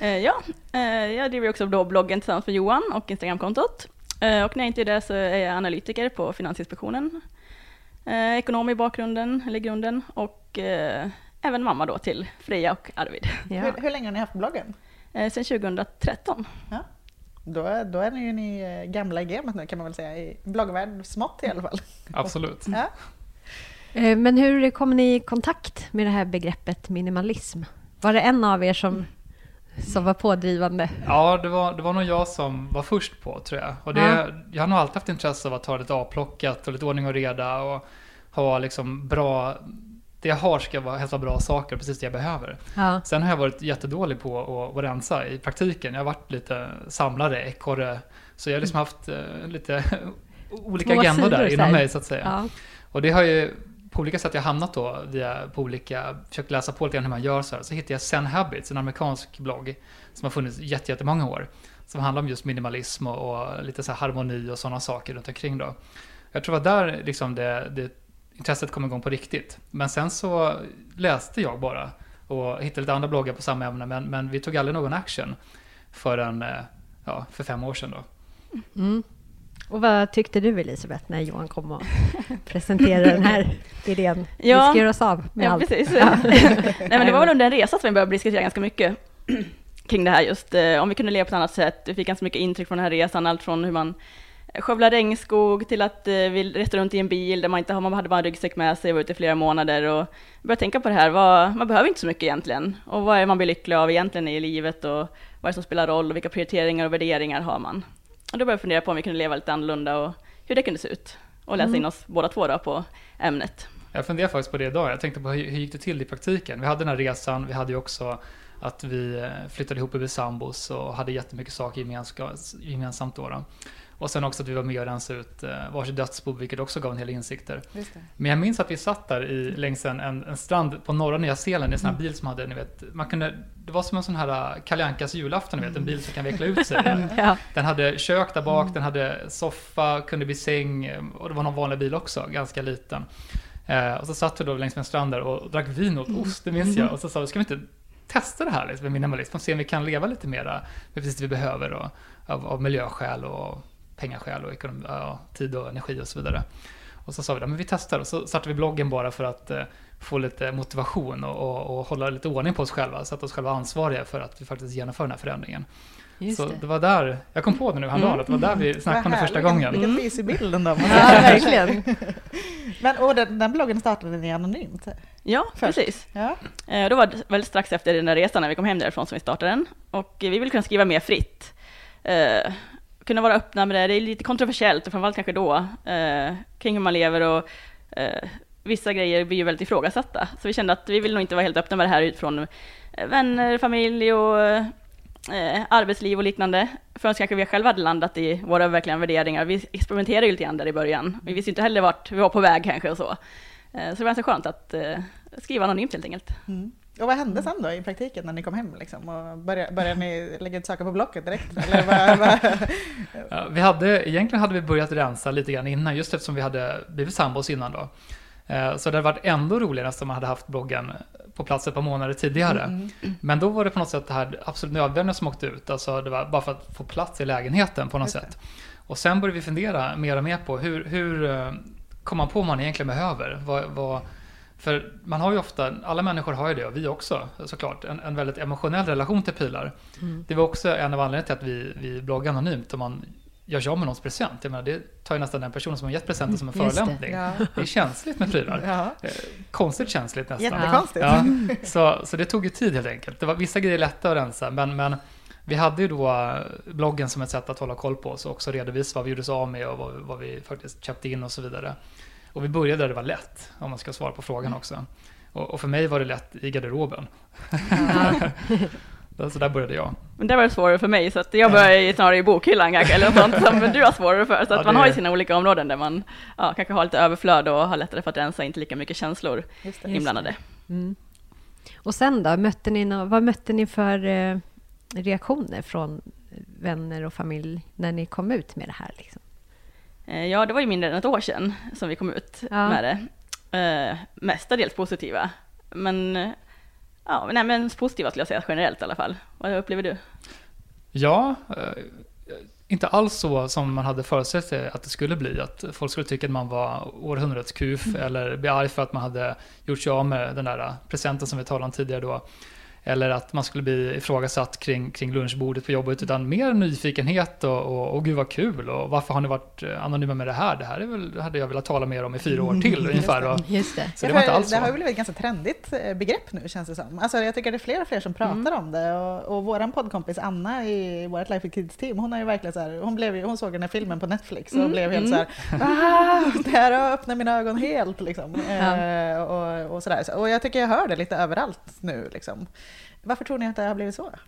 Jag driver också då bloggen tillsammans med Johan och Instagramkontot. Och när jag inte är det så är jag analytiker på Finansinspektionen. Ekonom i bakgrunden, eller grunden, och även mamma då till Freja och Arvid. Ja. Hur länge har ni haft bloggen? Sedan 2013. Ja. Då är ni gamla i gamet nu kan man väl säga, i bloggvärld smått i alla fall. Absolut. Ja. Men hur kom ni i kontakt med det här begreppet minimalism? Var det en av er som var pådrivande? Ja, det var nog jag som var först på, tror jag. Och jag har nog alltid haft intresse av att ta lite avplockat och lite ordning och reda och ha liksom bra... Det jag har ska vara helt bra saker, precis det jag behöver. Ja. Sen har jag varit jättedålig på att rensa i praktiken. Jag har varit lite samlare, ekorre. Så jag har liksom haft lite olika agendor där inom mig, så att säga. Ja. Och det har ju... På olika sätt jag hamnat då, försökt läsa på lite grann hur man gör så hittade jag Zen Habits, en amerikansk blogg som har funnits jättemånga år. Som handlar om just minimalism och lite så här harmoni och sådana saker runt omkring då. Jag tror att där liksom det intresset kom igång på riktigt. Men sen så läste jag bara och hittade lite andra bloggar på samma ämne. Men vi tog aldrig någon action förrän för 5 år sedan då. Mm. Och vad tyckte du, Elisabeth, när Johan kom och presenterade den här idén? Vi ska göra oss av med allt. Precis. Nej, men det var väl under en resa som vi började diskutera ganska mycket kring det här. Just om vi kunde leva på ett annat sätt. Vi fick ganska mycket intryck från den här resan. Allt från hur man skövlar regnskog till att vi reste runt i en bil där man hade bara en ryggsäck med sig och var ute i flera månader. Och började tänka på det här. Man behöver inte så mycket egentligen. Och vad är man blir lycklig av egentligen i livet? Och vad är det som spelar roll? Och vilka prioriteringar och värderingar har man? Och då började jag fundera på om vi kunde leva lite annorlunda och hur det kunde se ut. Och läsa in oss båda 2 då på ämnet. Jag funderade faktiskt på det idag. Jag tänkte på hur gick det till i praktiken. Vi hade den här resan. Vi hade ju också att vi flyttade ihop över sambos och hade jättemycket saker gemensamt då. Och sen också att vi var med och rensade ut varsitt dödsbo, vilket också gav en hel insikter. Just det. Men jag minns att vi satt där längs en strand på norra Nya Zeeland i en sån här bil som hade, ni vet, det var som en sån här Kalle Ankas julafton, ni vet, en bil som kan veckla ut sig. Ja. Den hade kök där bak, den hade soffa, kunde bli säng, och det var någon vanlig bil också, ganska liten. Och så satt vi då längs med en strand där och drack vin och ost, det minns jag. Och så sa vi, ska vi inte testa det här liksom, med minimalism och se om vi kan leva lite mera med precis det vi behöver och, av miljöskäl och pengaskäl och tid och energi och så vidare. Och så sa vi, men vi testar, och så startade vi bloggen bara för att få lite motivation och hålla lite ordning på oss själva, så att oss själva ansvariga för att vi faktiskt genomför den här förändringen. Just så det. Det var där, jag kom på det nu häromdagen, det var där vi snackade om det första gången. Vilken mysig bild ändå. Ja, verkligen. Men och den bloggen startade ni anonymt? Ja, Först. precis. Ja. Då var det väldigt strax efter den där resan när vi kom hem därifrån som vi startade den. Och vi vill kunna skriva mer fritt. Kunna vara öppna med det. Det är lite kontroversiellt, och framförallt kanske då, kring hur man lever, och vissa grejer blir ju väldigt ifrågasatta. Så vi kände att vi vill nog inte vara helt öppna med det här utifrån vänner, familj och arbetsliv och liknande. Förrän kanske vi själva hade landat i våra verkliga värderingar. Vi experimenterade ju lite grann där i början. Vi visste inte heller vart vi var på väg kanske och så. Så det var ganska skönt att skriva anonymt helt enkelt. Mm. Och vad hände sen då i praktiken när ni kom hem liksom? Och började ni lägga ut saker på blocket direkt? Eller Ja, egentligen hade vi börjat rensa lite grann innan, just eftersom vi hade blivit sambos innan då. Så det hade varit ändå roligare nästan om man hade haft bloggen på plats ett par månader tidigare. Men då var det på något sätt det här absolut nödvändiga som åkte ut. Alltså det var bara för att få plats i lägenheten på något sätt. Och sen började vi fundera mer och mer på hur kommer man på vad man egentligen behöver. För man har ju ofta, alla människor har ju det, och vi också såklart, en väldigt emotionell relation till prylar. Det var också en av anledningarna till att vi bloggar anonymt, och man gör sig av med någons present. Jag menar, det tar ju nästan den personen som har gett presenten som en förolämpning. Ja. Det är känsligt med prylar. Ja. Konstigt känsligt nästan. Jättekonstigt. Ja. Så det tog ju tid helt enkelt. Det var vissa grejer lätta att rensa, men vi hade ju då bloggen som ett sätt att hålla koll på oss och också redovisa vad vi gjorde oss av med och vad vi faktiskt köpte in och så vidare. Och vi började där det var lätt, om man ska svara på frågan också. Och för mig var det lätt i garderoben. Så där började jag. Men det var svårare för mig, så att jag började snarare i bokhyllan kanske, eller något sånt som du har svårare för. Så att man har ju sina olika områden där man kanske har lite överflöd och har lättare för att rensa, inte lika mycket känslor inblandade. Mm. Och sen då, vad mötte ni för reaktioner från vänner och familj när ni kom ut med det här? Liksom? Ja, det var ju mindre än ett år sedan som vi kom ut med det. Mestadels positiva. Men positiva skulle jag säga generellt i alla fall. Vad upplever du? Ja, inte alls så som man hade föreställt sig att det skulle bli. Att folk skulle tycka att man var århundradets kuf eller bli arg för att man hade gjort sig av med den där presenten som vi talade om tidigare då. Eller att man skulle bli ifrågasatt kring lunchbordet på jobbet, utan mer nyfikenhet och gud vad kul, och varför har ni varit anonyma med det här? Det här är väl, hade jag velat tala mer om i 4 år till ungefär. Just det. Så det var inte alls så. Det har ju blivit ett ganska trendigt begrepp nu, känns det som. Alltså, jag tycker det är fler och fler som pratar om det, och våran poddkompis Anna i vårt Life with Kids team, hon har ju verkligen så här, hon såg den här filmen på Netflix och blev helt så här, det här har öppnat mina ögon helt liksom. Och sådär. Och jag tycker jag hör det lite överallt nu liksom. Varför tror ni att det har blivit så?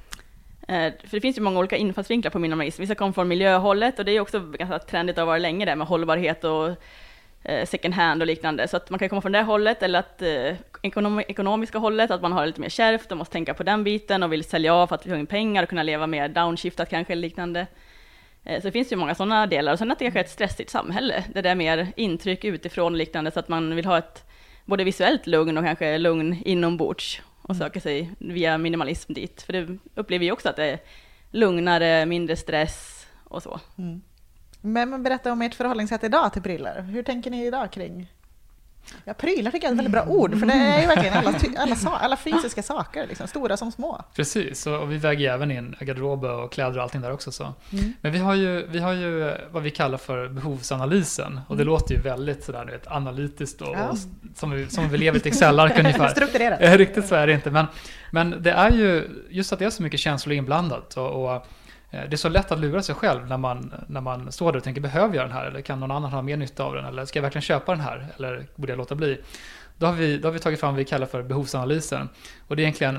För det finns ju många olika infallsvinklar på minimalism. Vissa kommer från miljöhållet, och det är också ganska trendigt att vara länge där med hållbarhet och second hand och liknande. Så att man kan komma från det hållet, eller att ekonomiska hållet, att man har lite mer kärvt och måste tänka på den biten och vill sälja av för att få in pengar och kunna leva mer downshiftat kanske eller liknande. Så det finns ju många sådana delar. Och sen att det kanske är ett stressigt samhälle där det är mer intryck utifrån och liknande, så att man vill ha ett både visuellt lugn och kanske lugn inombords och söker sig via minimalism dit. För det upplever vi också att det är lugnare, mindre stress och så. Mm. Men berätta om ert förhållningssätt idag till prylar. Hur tänker ni idag kring? Ja, prylar tycker jag är ett väldigt bra ord, för det är ju verkligen alla fysiska saker, liksom, stora som små. Precis, och vi väger även in garderober och kläder och allting där också. Så. Men vi har ju vad vi kallar för behovsanalysen, och det låter ju väldigt sådär, analytiskt och som vi lever i ett Excel-ark ungefär. Strukturerat. Riktigt så är det inte, men det är ju just att det är så mycket känslor inblandat, och det är så lätt att lura sig själv när man står där och tänker, behöver jag den här? Eller kan någon annan ha mer nytta av den? Eller ska jag verkligen köpa den här? Eller borde jag låta bli? Då har vi tagit fram vad vi kallar för behovsanalysen. Och det är egentligen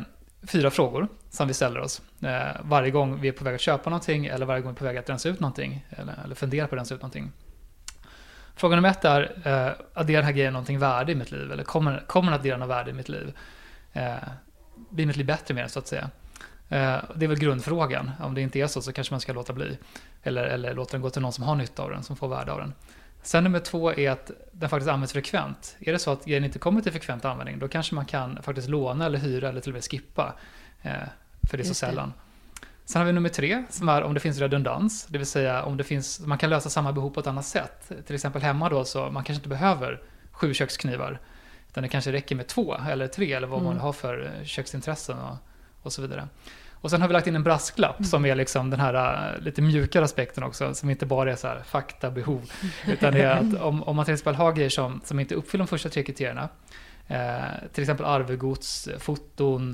4 frågor som vi ställer oss varje gång vi är på väg att köpa någonting eller varje gång vi är på väg att rensa ut någonting eller fundera på att rensa ut någonting. Fråga nummer 1 är, adderar den här grejen någonting värde i mitt liv? Eller kommer den addera något värde i mitt liv? Blir mitt liv bättre med det, så att säga? Det är väl grundfrågan. Om det inte är så kanske man ska låta bli. Eller låta den gå till någon som har nytta av den, som får värde av den. Sen nummer 2 är att den faktiskt används frekvent. Är det så att grejen inte kommer till frekvent användning, då kanske man kan faktiskt låna eller hyra eller till och med skippa. För det är så sällan. Sen har vi nummer 3 som är om det finns redundans. Det vill säga om det finns, man kan lösa samma behov på ett annat sätt. Till exempel hemma då, så man kanske inte behöver 7 köksknivar. Utan det kanske räcker med 2 eller 3 eller vad man har för köksintressen och så vidare. Och sen har vi lagt in en brasklapp som är liksom den här lite mjukare aspekten också, som inte bara är så här faktabehov, utan det är att om man till exempel har grejer som inte uppfyller de första 3 kriterierna, till exempel arvegods, foton,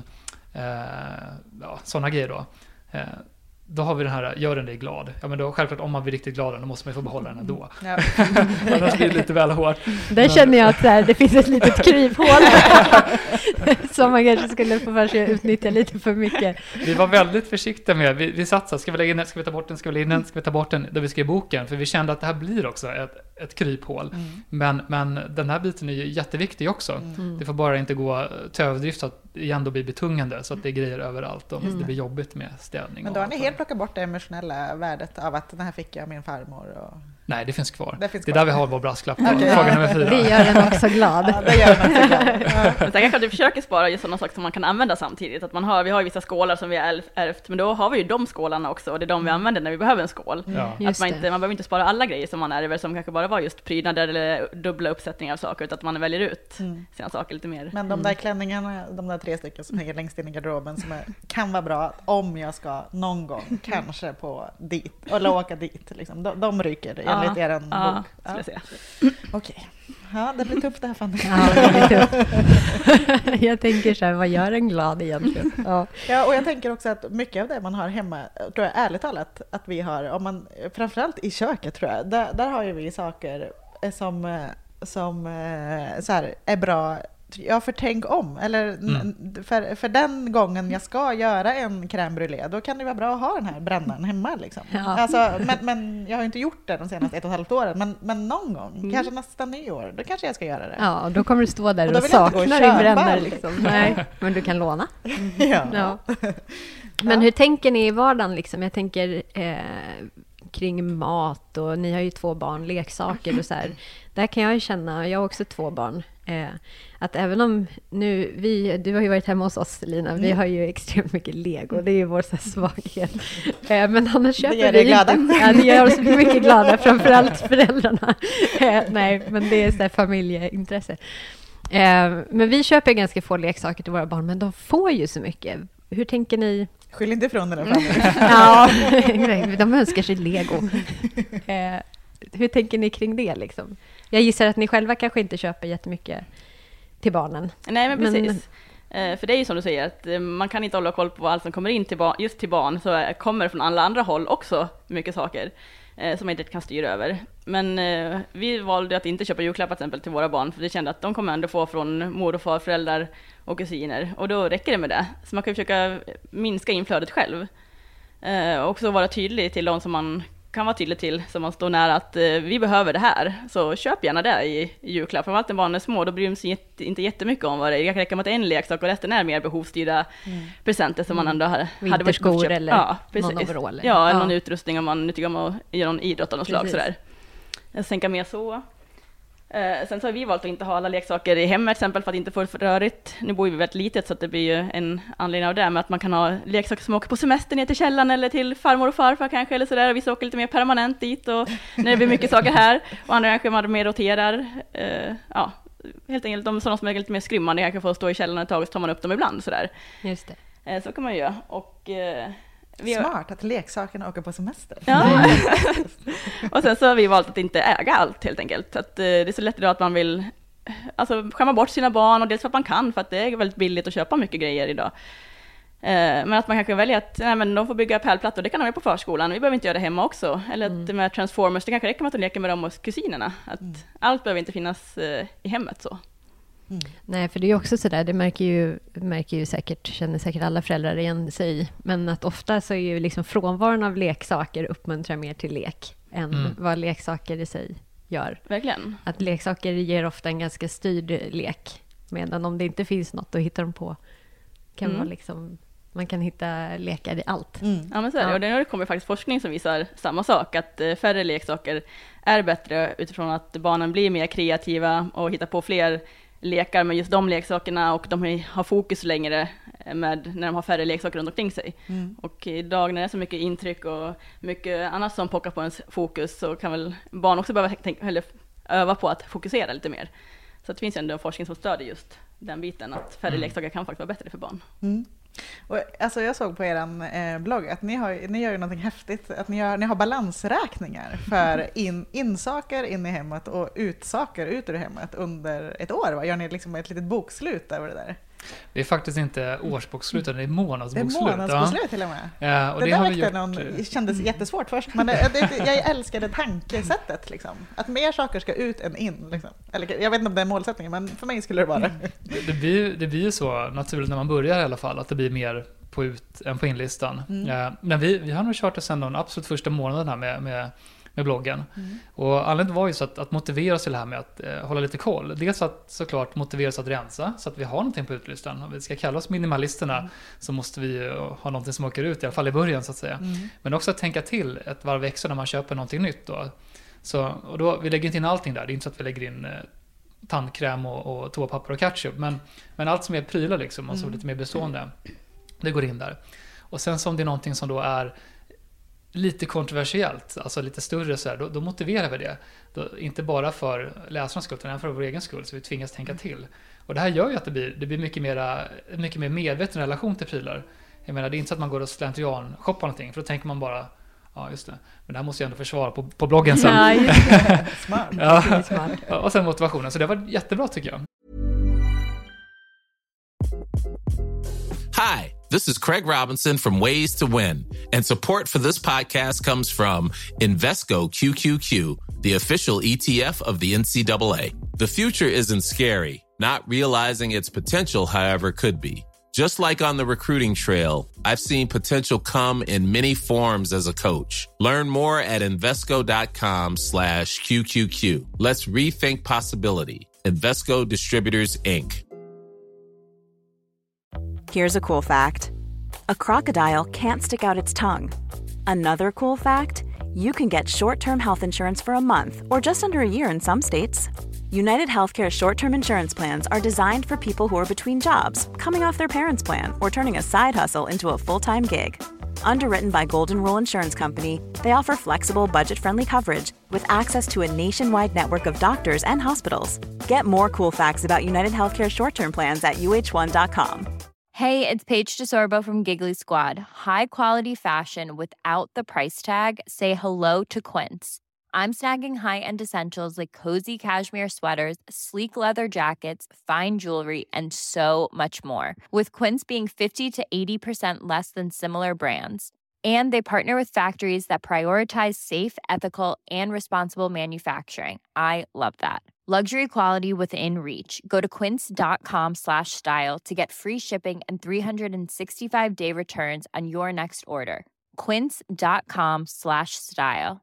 sådana grejer då har vi den här, gör den dig glad. Ja, men då självklart om man blir riktigt glad, då måste man ju få behålla den ändå. Ja. Annars blir det lite väl hårt. Där känner jag att det finns ett litet kryphål som man kanske skulle få för sig att utnyttja lite för mycket. Vi var väldigt försiktiga med, vi satsade, ska vi lägga in den, ska vi ta bort den, ska vi lägga in den, ska vi ta bort den, då vi skrev boken, för vi kände att det här blir också ett kryphål. Men den här biten är ju jätteviktig också. Det får bara inte gå till överdrift så att det ändå blir betungande, så att det är grejer överallt och det blir jobbigt med städning. Men då har ni helt plockat bort det emotionella värdet av att den här fick jag av min farmor och... Nej, det finns kvar. Det är där vi har vår brasklapp. Fråga nummer 4. Det gör den också glad. Ja, det gör den också glad. Sen kanske du försöker spara just sådana saker som man kan använda samtidigt. Att vi har ju vissa skålar som vi har ärvt, men då har vi ju de skålarna också, och det är de vi använder när vi behöver en skål. Ja. Att man behöver inte spara alla grejer som man ärver, som kanske bara var just prydnader eller dubbla uppsättningar av saker, utan att man väljer ut sina saker lite mer. Men de där klänningarna, de där 3 stycken som hänger längst in i garderoben, som kan vara bra om jag ska någon gång kanske på dit, eller åka dit liksom. De ryker enligt er bok. Skulle säga. Okej. Ja, det blir tufft det här, Fanny. Ja, det blir tufft. Jag tänker så här, vad gör en glad egentligen? Ja, och jag tänker också att mycket av det man har hemma, tror jag ärligt talat, att vi har, om man, framförallt i köket tror jag, där har ju vi saker som så här, är bra. Ja, för tänk om. Eller för den gången jag ska göra en crème brûlée, då kan det vara bra att ha den här brännaren hemma. Liksom. Ja. Alltså, men jag har inte gjort det de senaste 1,5 åren. Men någon gång, kanske nästa nyår, då kanske jag ska göra det. Ja, och då kommer du stå där och sakna din brännare. Liksom. Nej, men du kan låna. Ja. Men hur tänker ni i vardagen? Liksom? Jag tänker kring mat, och ni har ju 2 barn, leksaker och så här. Där kan jag ju känna, jag har också 2 barn, att även om du har ju varit hemma hos oss, Lina, vi har ju extremt mycket Lego, det är ju vår så här svaghet. Men annars köper det gör glada. Ja, det gör oss mycket glada, framförallt föräldrarna. Nej, men det är så här familjeintresse. Men vi köper ganska få leksaker till våra barn, men de får ju så mycket. Hur tänker ni? Skyll inte ifrån den där familjen. Ja, de önskar sig Lego. Hur tänker ni kring det liksom? Jag gissar att ni själva kanske inte köper jättemycket till barnen. Nej, men precis. För det är ju som du säger, att man kan inte hålla koll på allt som kommer in just till barn, så kommer från alla andra håll också mycket saker som man inte kan styra över. Men vi valde att inte köpa julklappar till exempel till våra barn, för vi kände att de kommer ändå få från mor och far, föräldrar och kusiner, och då räcker det med det. Så man kan försöka minska inflödet själv. Också vara tydlig till de som man kan vara tydlig till, som man står nära, att vi behöver det här, så köp gärna det i julklapp. För att när barnen är små, då bryr de sig inte jättemycket om vad det är. Det kan räcka med att en leksak och resten är mer behovsstyrda presenter som man ändå hade vinterskor eller någon overall. Ja, eller någon utrustning om man tycker om att göra någon idrott av något slag. Sådär. Sänka mer så. Sen så har vi valt att inte ha alla leksaker i hemmet, exempel för att inte få det för rörigt. Nu bor vi väldigt litet, så att det blir ju en anledning av det, med att man kan ha leksaker som åker på semester ner till källan eller till farmor och farfar kanske, eller sådär. Och vissa åker lite mer permanent dit, och när det blir mycket saker här, och andra kanske man mer roterar. Helt enkelt de sådana som är lite mer skrymmande kanske får stå i källaren ett tag, och så tar man upp dem ibland sådär. Just det. Så kan man göra. Och smart att leksakerna åker på semester. Ja. Och sen så har vi valt att inte äga allt helt enkelt. Att det är så lätt idag att man vill skämma bort sina barn, och dels för att man kan, för att det är väldigt billigt att köpa mycket grejer idag. Men att man kanske väljer att de får bygga pärlplattor, det kan de göra på förskolan. Vi behöver inte göra det hemma också. Eller att med Transformers, det kanske räcker med att de leker med dem hos kusinerna. Att allt behöver inte finnas i hemmet så. Nej, för det är ju också sådär, det märker ju säkert, känner säkert alla föräldrar igen sig i. Men att ofta så är ju liksom frånvaron av leksaker uppmuntrar mer till lek än vad leksaker i sig gör. Verkligen. Att leksaker ger ofta en ganska styrd lek. Medan om det inte finns något att hitta dem på kan vara liksom, man kan hitta lekar i allt. Ja, men så är det. Och det kommer faktiskt forskning som visar samma sak, att färre leksaker är bättre utifrån att barnen blir mer kreativa och hittar på fler lekar med just de leksakerna, och de har fokus längre med när de har färre leksaker runt omkring sig. Och idag när det är så mycket intryck och mycket annat som pockar på ens fokus, så kan väl barn också behöva öva på att fokusera lite mer. Så det finns ju ändå forskning som stöder just den biten, att färre leksaker kan faktiskt vara bättre för barn. Och, alltså jag såg på er blogg att ni gör ju någonting häftigt, att ni har balansräkningar för insaker in i hemmet och utsaker ut ur hemmet under ett år. Va? Gör ni liksom ett litet bokslut över det där? Det är faktiskt inte årsbokslut, utan det är månadsbokslut. Det är månadsbokslut till och med. Och det där kändes jättesvårt först, men jag älskade tankesättet. Liksom. Att mer saker ska ut än in. Liksom. Eller, jag vet inte om det är målsättningen, men för mig skulle det vara det blir ju så naturligt när man börjar i alla fall, att det blir mer på ut än på inlistan. Men vi har nog kört det sedan de absolut första månaden här med bloggen. Och anledningen var ju så att motivera oss till det här med att hålla lite koll. Dels att såklart motivera oss att rensa, så att vi har någonting på utlistan. Om vi ska kalla oss minimalisterna så måste vi ha någonting som åker ut, i alla fall i början så att säga. Men också att tänka till ett varv extra när man köper någonting nytt då. Och då, vi lägger inte in allting där. Det är inte så att vi lägger in tandkräm och toapapper och ketchup. Men allt som är prylar liksom, och så lite mer bestående, det går in där. Och sen som det är någonting som då är lite kontroversiellt, alltså lite större så här, då motiverar vi det. Inte bara för läsarnas skull, utan även för vår egen skull, så vi tvingas tänka till. Och det här gör ju att det blir mycket mer medveten relation till prylar. Jag menar, det är inte så att man går och slentrian shoppar någonting, för då tänker man bara, ja just det, men det här måste jag ändå försvara på bloggen sen. Ja, just det. Smart. Ja. Och sen motivationen, så det var jättebra tycker jag. Hi, this is Craig Robinson from Ways to Win, and support for this podcast comes from Invesco QQQ, the official ETF of the NCAA. The future isn't scary. Not realizing its potential, however, could be. Just like on the recruiting trail, I've seen potential come in many forms as a coach. Learn more at Invesco.com/QQQ. Let's rethink possibility. Invesco Distributors, Inc. Here's a cool fact. A crocodile can't stick out its tongue. Another cool fact, you can get short-term health insurance for a month or just under a year in some states. United Healthcare short-term insurance plans are designed for people who are between jobs, coming off their parents' plan, or turning a side hustle into a full-time gig. Underwritten by Golden Rule Insurance Company, they offer flexible, budget-friendly coverage with access to a nationwide network of doctors and hospitals. Get more cool facts about United Healthcare short-term plans at uh1.com. Hey, it's Paige DeSorbo from Giggly Squad. High quality fashion without the price tag. Say hello to Quince. I'm snagging high-end essentials like cozy cashmere sweaters, sleek leather jackets, fine jewelry, and so much more. With Quince being 50 to 80% less than similar brands. And they partner with factories that prioritize safe, ethical, and responsible manufacturing. I love that. Luxury quality within reach. Go to quince.com/style to get free shipping and 365-day returns on your next order. Quince.com/style.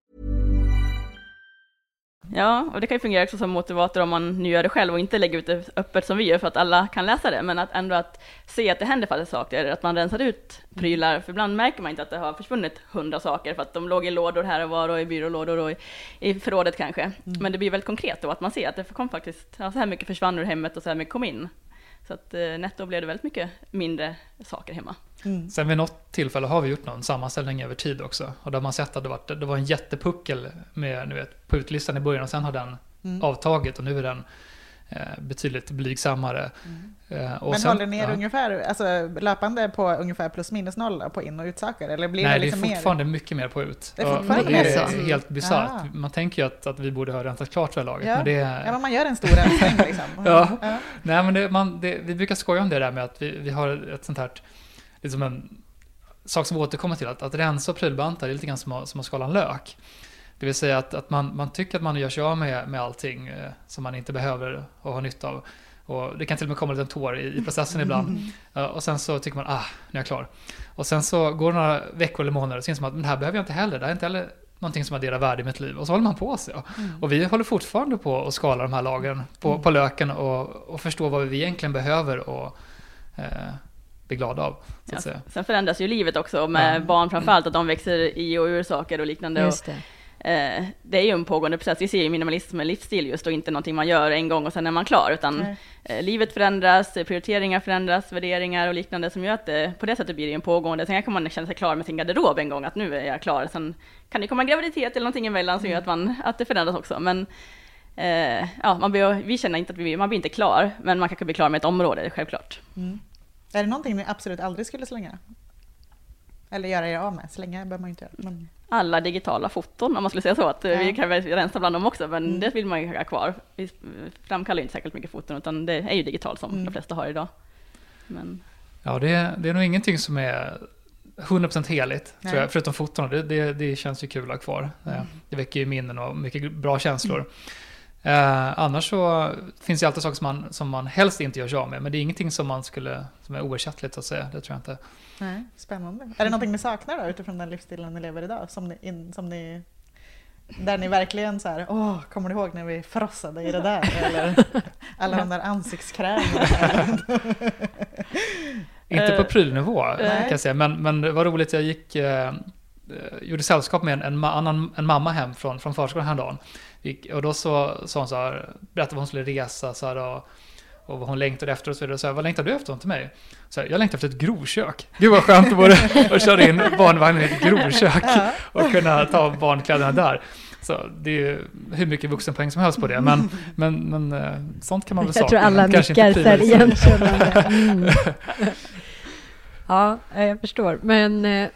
Ja, och det kan ju fungera också som motivator om man nu gör det själv och inte lägger ut det öppet som vi gör för att alla kan läsa det, men att ändå att se att det händer faktiskt saker, att man rensar ut prylar, för ibland märker man inte att det har försvunnit 100 saker för att de låg i lådor här och var och i byrålådor och i förrådet kanske. Men det blir väldigt konkret då att man ser att det kom faktiskt, ja, så här mycket försvann ur hemmet och så här mycket kom in. Så att netto blev det väldigt mycket mindre saker hemma. Sen vid något tillfälle har vi gjort någon sammanställning över tid också. Och där man sett att det var en jättepuckel med, på utlistan i början, och sen har den avtagit och nu är den betydligt blygsammare. Och men sen, håller ner ungefär, alltså löpande på ungefär plus minus noll på in- och utsaker? Eller blir nej, det liksom är fortfarande mer? mycket mer på ut. Det är fortfarande det mer är helt bisarrt. Ah. Man tänker ju att vi borde ha rensat klart för laget. Ja. Men det Ja, men man gör en stor rensning liksom. ja. Nej, men vi brukar skoja om det där med att vi har ett sånt här, liksom en sak som återkommer till att rensa och prylbanta är lite grann som att skala en lök. Det vill säga att man tycker att man gör sig av med allting som man inte behöver och har nytta av. Och det kan till och med komma en liten tår i processen ibland. Och sen så tycker man, nu är jag klar. Och sen så går det några veckor eller månader och så inser man att det här behöver jag inte heller. Det är inte heller någonting som adderar värde i mitt liv. Och så håller man på sig. Och vi håller fortfarande på att skala de här lagren på löken och förstå vad vi egentligen behöver och bli glada av. Så att säga. Sen förändras ju livet också med barn framförallt, att de växer i och ur saker och liknande. Just det. Det är ju en pågående process. Vi ser ju minimalism som en livsstil just, och inte någonting man gör en gång och sen är man klar, utan livet förändras, prioriteringar förändras, värderingar och liknande, som gör att på det sättet blir det en pågående. Sen kan man känna sig klar med sin garderob en gång, att nu är jag klar. Sen kan det komma en graviditet eller någonting emellan som gör att det förändras också. Men vi känner inte att man blir inte klar, men man kanske blir klar med ett område, självklart. Är det någonting ni absolut aldrig skulle slänga? Eller göra er av med? Slänga behöver man inte göra. Men... Alla digitala foton, om man skulle säga så. Att vi kan väl rensa bland dem också, men det vill man ju ha kvar. Vi framkallar inte säkert mycket foton, utan det är ju digitalt som de flesta har idag. Men... Ja, det är nog ingenting som är 100% heligt, tror jag, förutom foton. Det känns ju kul att ha kvar. Det väcker ju minnen och mycket bra känslor. Annars så finns det alltid saker som man helst inte gör sig av med, men det är ingenting som är oersättligt att säga, det tror jag inte. Nej, spännande. Är det någonting ni saknar då, utifrån den livsstilen ni lever idag, där ni verkligen så här, kommer ni ihåg när vi frossade i det där, eller alla de där ansiktskrämerna? Inte på prylnivå kan jag säga, men det var roligt, jag gjorde sällskap med en mamma hem från förskolan häromdagen. Och då sa hon så här, berättade vad hon skulle resa så här, och vad hon längtade efter och så vidare. Så här, vad längtar du efter till mig? Så här, jag längtar efter ett grovkök. Gud vad skönt det vore att köra in barnvagnen i ett grovkök och kunna ta barnkläderna där. Så det är ju hur mycket vuxenpoäng som helst på det. Men sånt kan man väl sakna. Jag tror alla nickar så här igenkännande. Ja, jag förstår. Men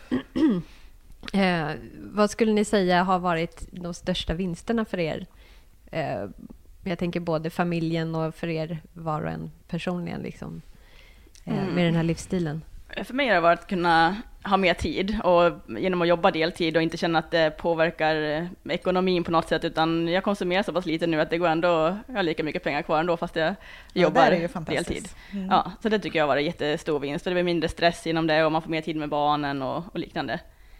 vad skulle ni säga har varit de största vinsterna för er? Jag tänker både familjen och för er var och en personligen liksom, med den här livsstilen. För mig har det varit att kunna ha mer tid, och genom att jobba deltid och inte känna att det påverkar ekonomin på något sätt, utan jag konsumerar så pass lite nu att det går ändå, jag har lika mycket pengar kvar ändå fast jag jobbar deltid. Ja, så det tycker jag var en jättestor vinst, och det blir mindre stress inom det och man får mer tid med barnen och liknande.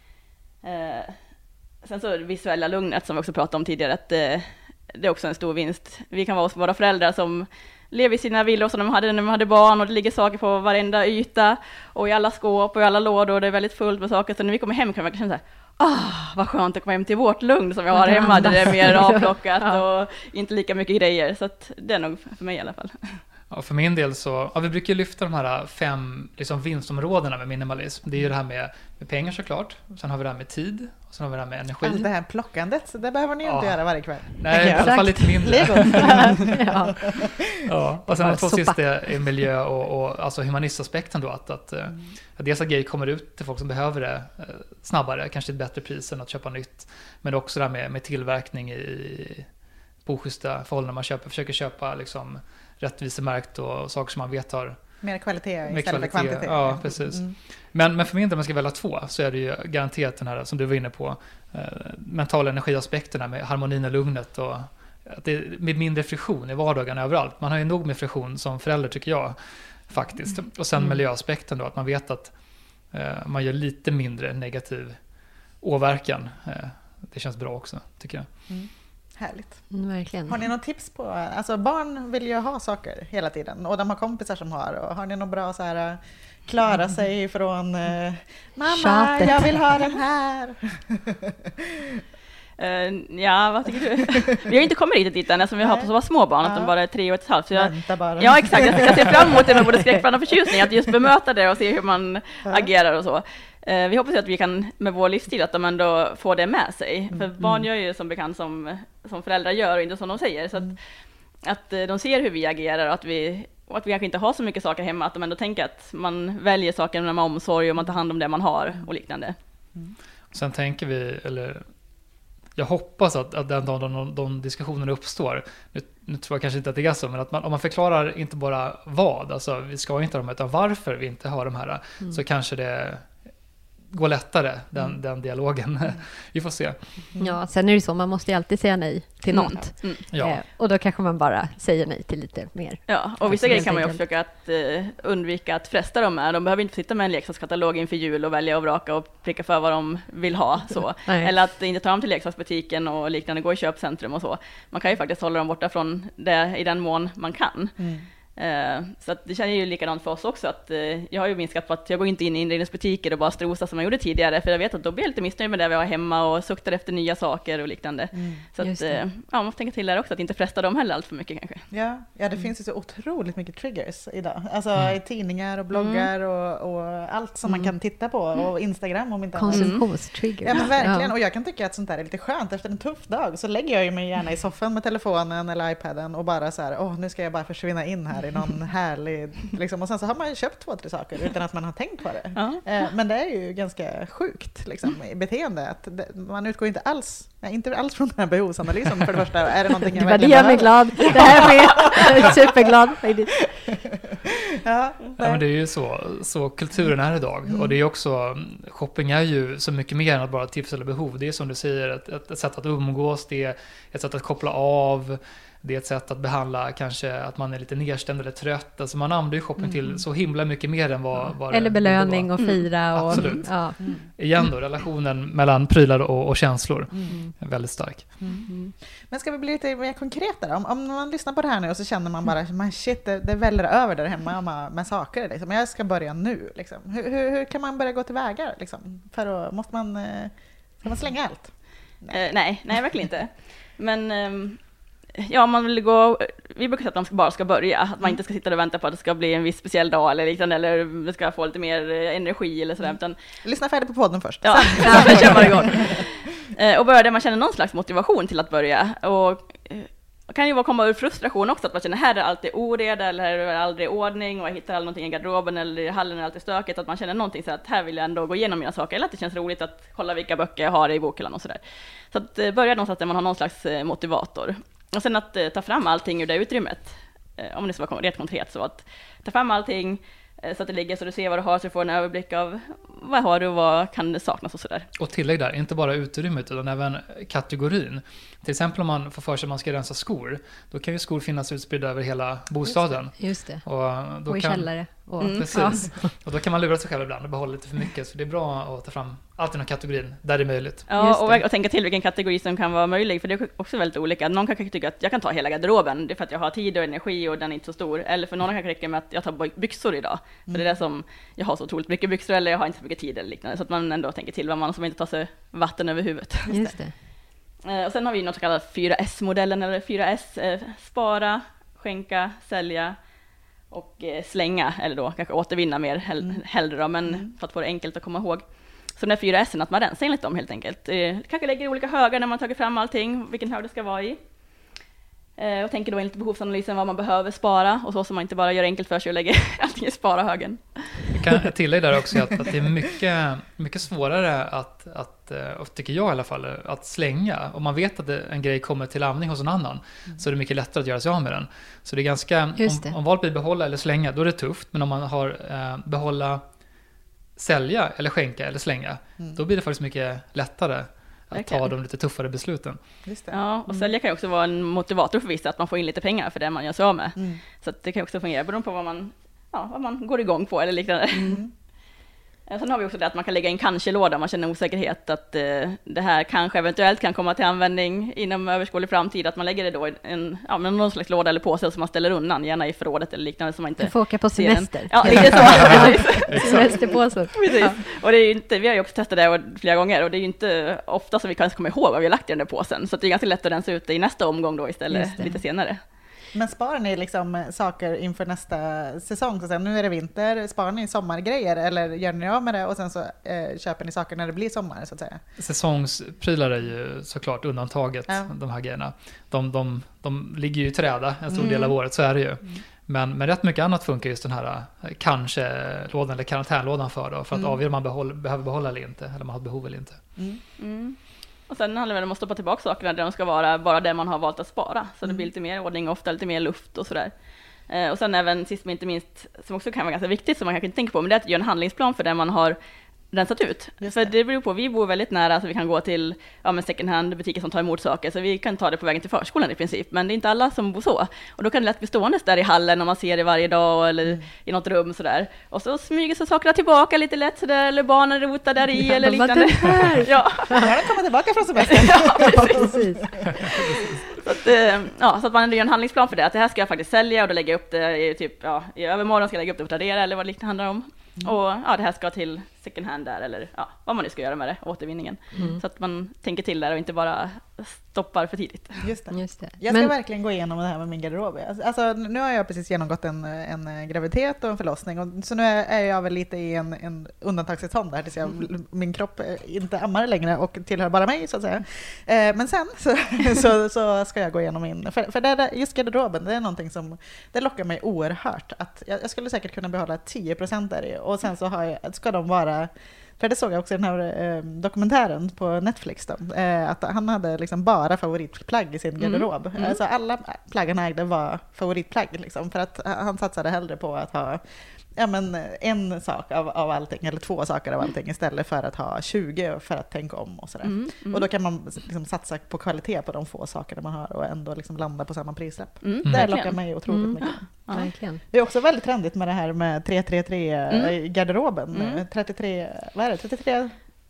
Sen så det visuella lugnet som vi också pratade om tidigare, att det är också en stor vinst. Vi kan vara hos våra föräldrar som lever i sina villor som de hade när de hade barn, och det ligger saker på varenda yta och i alla skåp och i alla lådor, och det är väldigt fullt med saker. Så när vi kommer hem kan vi känna så här, vad skönt att komma hem till vårt lugn som vi har hemma, där det är mer avplockat och inte lika mycket grejer. Så att det är nog för mig i alla fall. Ja, för min del så, vi brukar lyfta de här 5 liksom vinstområdena med minimalism. Det är ju det här med pengar såklart. Sen har vi det här med tid. Och sen har vi det här med energi. Allt det här plockandet, så det behöver ni ju inte göra varje kväll. Nej, i alla fall lite mindre. Och sen de 2 sista är miljö och alltså humanistaspekten då. Att dels att grejer kommer ut till folk som behöver det snabbare. Kanske ett bättre pris än att köpa nytt. Men också det här med tillverkning i oschyssta förhållanden. Man försöker köpa liksom rättvisemärkt och saker som man vet har mer kvalitet istället för kvantitet. Ja, precis. Men för mig, om man ska välja 2, så är det ju garanterat den här som du var inne på, mentala energiaspekterna med harmonin och lugnet, och att det är med mindre friktion i vardagen överallt. Man har ju nog med friktion som förälder, tycker jag faktiskt. Och sen miljöaspekten då, att man vet att man gör lite mindre negativ åverkan. Det känns bra också, tycker jag. Härligt. Verkligen. Har ni något tips på, alltså barn vill ju ha saker hela tiden, och de har kompisar som har, och har ni något bra så här klara sig från mamma, tjatet. Jag vill ha den här. Ja, vad tycker du? Vi har inte kommit riktigt dit än, eftersom vi har så små barn, att de bara är 3 och ett halvt. Så vänta bara. Ja, exakt. Jag ser fram emot det med både skräckblandad förtjusning, att just bemöta det och se hur man agerar och så. Vi hoppas att vi kan med vår livsstil att de ändå får det med sig. För barn gör ju som bekant som föräldrar gör och inte som de säger. Så att de ser hur vi agerar, och att vi kanske inte har så mycket saker hemma, att de ändå tänker att man väljer saker med omsorg och man tar hand om det man har och liknande. Sen tänker vi, eller jag hoppas att den dagen de diskussionerna uppstår, nu tror jag kanske inte att det är så, men att om man förklarar inte bara vad, alltså vi ska inte ha dem, utan varför vi inte har de här, så kanske gå lättare, den dialogen. Vi får se. Ja, sen är det så, man måste ju alltid säga nej till något. Ja. Och då kanske man bara säger nej till lite mer. Ja, och vissa grejer kan man ju försöka att undvika att fresta dem med. De behöver inte sitta med en leksakskatalog inför jul och välja och vraka och pricka för vad de vill ha. Så. Eller att inte ta dem till leksaksbutiken och liknande, gå i köpcentrum och så. Man kan ju faktiskt hålla dem borta från det i den mån man kan. Så att det känner ju likadant för oss också, att jag har ju minskat på att jag går inte in i inredningsbutiker och bara strosar som jag gjorde tidigare, för jag vet att då blir jag lite missnöjd med det vi har hemma och suktar efter nya saker och liknande. Så att, man måste tänka till där också, att inte fresta dem heller allt för mycket kanske. Ja, det finns ju så otroligt mycket triggers idag. Alltså i tidningar och bloggar och allt som man kan titta på, och Instagram om inte annat. Konsumtionstriggers. Ja, men verkligen. Och jag kan tycka att sånt där är lite skönt. Efter en tuff dag så lägger jag ju mig gärna i soffan med telefonen eller iPaden och bara så här, nu ska jag bara försvinna in här i någon härlig, liksom. Och sen så har man ju köpt 2-3 saker utan att man har tänkt på det. Men det är ju ganska sjukt liksom, i beteende. Att man utgår inte alls från den här behovsanalysen för det första. Är det någonting jag verkligen behöver? Det gör mig glad. Det här med. Jag är superglad. Men det är ju så kulturen är idag. Och det är också, shopping är ju så mycket mer än att bara tips eller behov. Det är som du säger, ett sätt att umgås, det är ett sätt att koppla av. Det är ett sätt att behandla kanske att man är lite nedstämd eller trött. Alltså man använder ju shopping till så himla mycket mer än vad eller belöning och fira. Och, absolut. Igen då, relationen mellan prylar och känslor är väldigt stark. Men ska vi bli lite mer konkreta då? Om man lyssnar på det här nu och så känner man bara, shit, det väller över där hemma med saker. Liksom. Jag ska börja nu. Liksom. Hur kan man börja gå tillväga? Liksom? Ska man slänga allt? Nej, verkligen inte. Men... Ja, man vill vi brukar säga att man bara ska börja, att man inte ska sitta och vänta på att det ska bli en viss speciell dag eller liknande, eller vi ska få lite mer energi eller sådär, utan lyssna färdigt på podden först. Ja, sen kör man igång. Och börja där man känner någon slags motivation till att börja, och det kan ju komma ur frustration också, att man känner här är alltid oreda eller här är aldrig ordning och jag hittar aldrig någonting i garderoben eller i hallen är alltid stökigt, att man känner någonting så att här vill jag ändå gå igenom mina saker, eller att det känns roligt att kolla vilka böcker jag har i bokhyllan och sådär. Så att börja någonstans där man har någon slags motivator. Och sen att ta fram allting ur det utrymmet, om det ska vara rätt konkret, så att ta fram allting så att det ligger så du ser vad du har, så du får en överblick av vad har du och vad kan det saknas och sådär. Och tillägg där, inte bara utrymmet utan även kategorin. Till exempel om man får för sig att man ska rensa skor, då kan ju skor finnas utspridda över hela bostaden. Just det. Och i källare. Precis. Och då kan man lura sig själv ibland och behålla lite för mycket, så det är bra att ta fram allt i den kategorin där det är möjligt. Ja, och tänka till vilken kategori som kan vara möjlig, för det är också väldigt olika. Någon kan tycka att jag kan ta hela garderoben, det är för att jag har tid och energi och den är inte så stor. Eller för någon kan räcka med att jag tar byxor idag. För det är det som jag har så otroligt mycket byxor, eller jag har inte så mycket tid eller liknande. Så att man ändå tänker till vad man som inte tar sig vatten över huvudet. Just det. Och sen har vi något så kallat 4S-modellen, eller 4S, spara, skänka, sälja och slänga, eller då kanske återvinna mer hellre då, men för att få det enkelt att komma ihåg. Så den här 4S, att man rensar enligt dem helt enkelt. Kanske lägger olika högar när man tagit fram allting, vilken hög det ska vara i. Och tänker då enligt behovsanalysen vad man behöver spara, och så man inte bara gör enkelt för sig och lägger allting i spara-högen. Jag kan tillägga där också att det är mycket svårare att, tycker jag i alla fall, att slänga. Om man vet att en grej kommer till användning hos en annan, så är det mycket lättare att göra sig av med den. Så det är ganska, om valet blir behålla eller slänga, då är det tufft. Men om man har behålla, sälja eller skänka eller slänga, då blir det faktiskt mycket lättare att ta de lite tuffare besluten. Just det. Ja, och sälja kan ju också vara en motivator för vissa, att man får in lite pengar för det man gör sig av med. Så att det kan också fungera beroende på vad man går igång på eller liknande. Sen har vi också det att man kan lägga in kanske-låda, man känner osäkerhet att det här kanske eventuellt kan komma till användning inom överskådlig framtid, att man lägger det då i någon slags låda eller påse som man ställer undan, gärna i förrådet eller liknande, som man inte får åka på semester. Ja, lite så. Semesterpåsen. Precis. Och det är ju inte, vi har ju också testat det flera gånger, och det är ju inte ofta som vi kan komma ihåg vad vi har lagt i den där påsen, så det är ganska lätt att rensa ut det i nästa omgång då istället, lite senare. Men sparar ni liksom saker inför nästa säsong? Så nu är det vinter, sparar ni sommargrejer eller gör ni av med det och sen så köper ni saker när det blir sommar så att säga? Säsongsprylar är ju såklart undantaget, de här grejerna. De ligger ju i träda en stor del av året, så är det ju. Men rätt mycket annat funkar just den här kanske-lådan eller karantänlådan för att avgöra om man behöver behålla eller inte, eller man har ett behov eller inte. Och sen handlar det om att stoppa tillbaka sakerna där de ska vara bara det man har valt att spara. Så det blir lite mer ordning, ofta lite mer luft och sådär. Och sen även sist men inte minst, som också kan vara ganska viktigt som man kanske inte tänker på, men det är att göra en handlingsplan för det man har rensat ut. För det beror på, vi bor väldigt nära så vi kan gå till second hand butiker som tar emot saker, så vi kan ta det på vägen till förskolan i princip, men det är inte alla som bor så. Och då kan det lätt bli ståendes där i hallen om man ser det varje dag eller i något rum sådär. Och så smyger sig sakerna tillbaka lite lätt sådär, eller barnen rotar där i eller liknande. Ja, de kommer tillbaka från semestern. Ja, precis. Så att man ändå gör en handlingsplan för det, att det här ska jag faktiskt sälja, och då lägger jag upp det i övermorgon ska jag lägga upp det på Tradera eller vad det liknande handlar om. Och det här ska till second hand där, eller vad man nu ska göra med det, återvinningen. Så att man tänker till där och inte bara stoppar för tidigt. Just det. Jag ska verkligen gå igenom det här med min garderob. Alltså, nu har jag precis genomgått en graviditet och en förlossning, och så nu är jag väl lite i en undantagstillstånd där tills min kropp inte ammar längre och tillhör bara mig, så att säga. Men sen så ska jag gå igenom min, för det just garderoben, det är någonting som det lockar mig oerhört, att jag skulle säkert kunna behålla 10% där i, och sen så ska de vara, för det såg jag också i den här dokumentären på Netflix då, att han hade liksom bara favoritplagg i sin garderob. Alltså alla plagg han ägde var favoritplagg liksom, för att han satsade hellre på att ha en sak av allting, eller 2 saker av allting, istället för att ha 20 för att tänka om och sådär. Och då kan man liksom satsa på kvalitet på de få sakerna man har och ändå liksom landa på samma prislapp. Det lockar mig otroligt mycket. Ja, verkligen. Det är också väldigt trendigt med det här med 333-garderoben. 33, vad är det? 33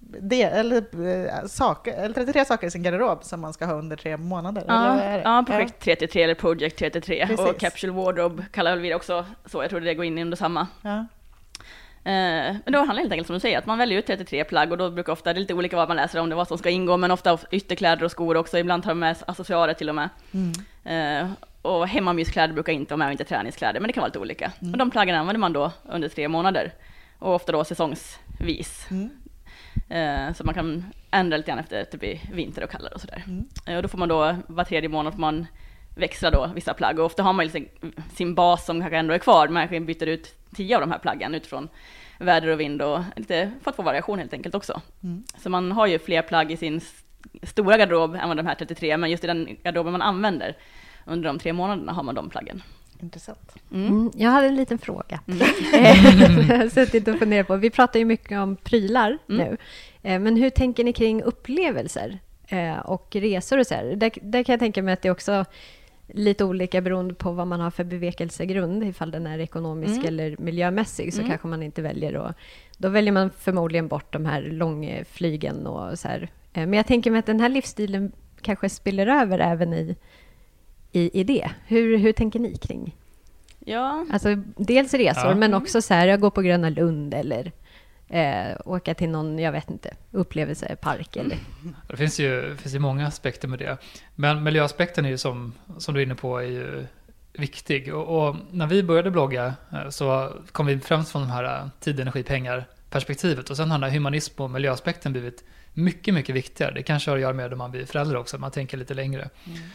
33 saker i sin garderob som man ska ha under 3 månader. Ja, projekt 333 eller Project 333. Precis. Och Capsule Wardrobe kallar vi det också så. Jag tror det går in under samma. Ja. Men då handlar det helt enkelt som du säger, att man väljer ut 33 plagg, och då brukar ofta, det är lite olika vad man läser om det, vad som ska ingå, men ofta ytterkläder och skor också. Ibland tar de med accessoarer till och med. Och hemmamyskläder brukar inte vara med, och inte träningskläder, men det kan vara lite olika. Och de plaggen använder man då under 3 månader. Och ofta då säsongsvis. Så man kan ändra lite grann efter typ vinter och kallare och sådär. Och då får man då var 3:e månad får man växla då vissa plagg, och ofta har man liksom sin bas som kanske ändå är kvar. Man kanske byter ut 10 av de här plaggen utifrån väder och vind, och lite för att få variation helt enkelt också. Så man har ju fler plagg i sin stora garderob än de här 33, men just i den garderoben man använder under de 3 månaderna har man de plaggen. Intressant. Jag hade en liten fråga. Jag har suttit och funderat på. Vi pratar ju mycket om prylar nu. Men hur tänker ni kring upplevelser och resor och så här? Där kan jag tänka mig att det är också lite olika beroende på vad man har för bevekelsegrund. Ifall den är ekonomisk eller miljömässig, så kanske man inte väljer. Och då väljer man förmodligen bort de här långflygen och så här. Men jag tänker mig att den här livsstilen kanske spiller över även i det. Hur tänker ni kring? Ja. Alltså ju resor, men också så här, jag går på Gröna Lund eller åka till någon, jag vet inte, upplevelsepark eller. Det finns ju många aspekter med det. Men miljöaspekten är ju som du är inne på är ju viktig. Och när vi började blogga så kom vi främst från de här tid, energi, pengar perspektivet, och sen har humanism och miljöaspekten blivit mycket, mycket viktigare. Det kanske har att göra med när man blir förälder också, man tänker lite längre.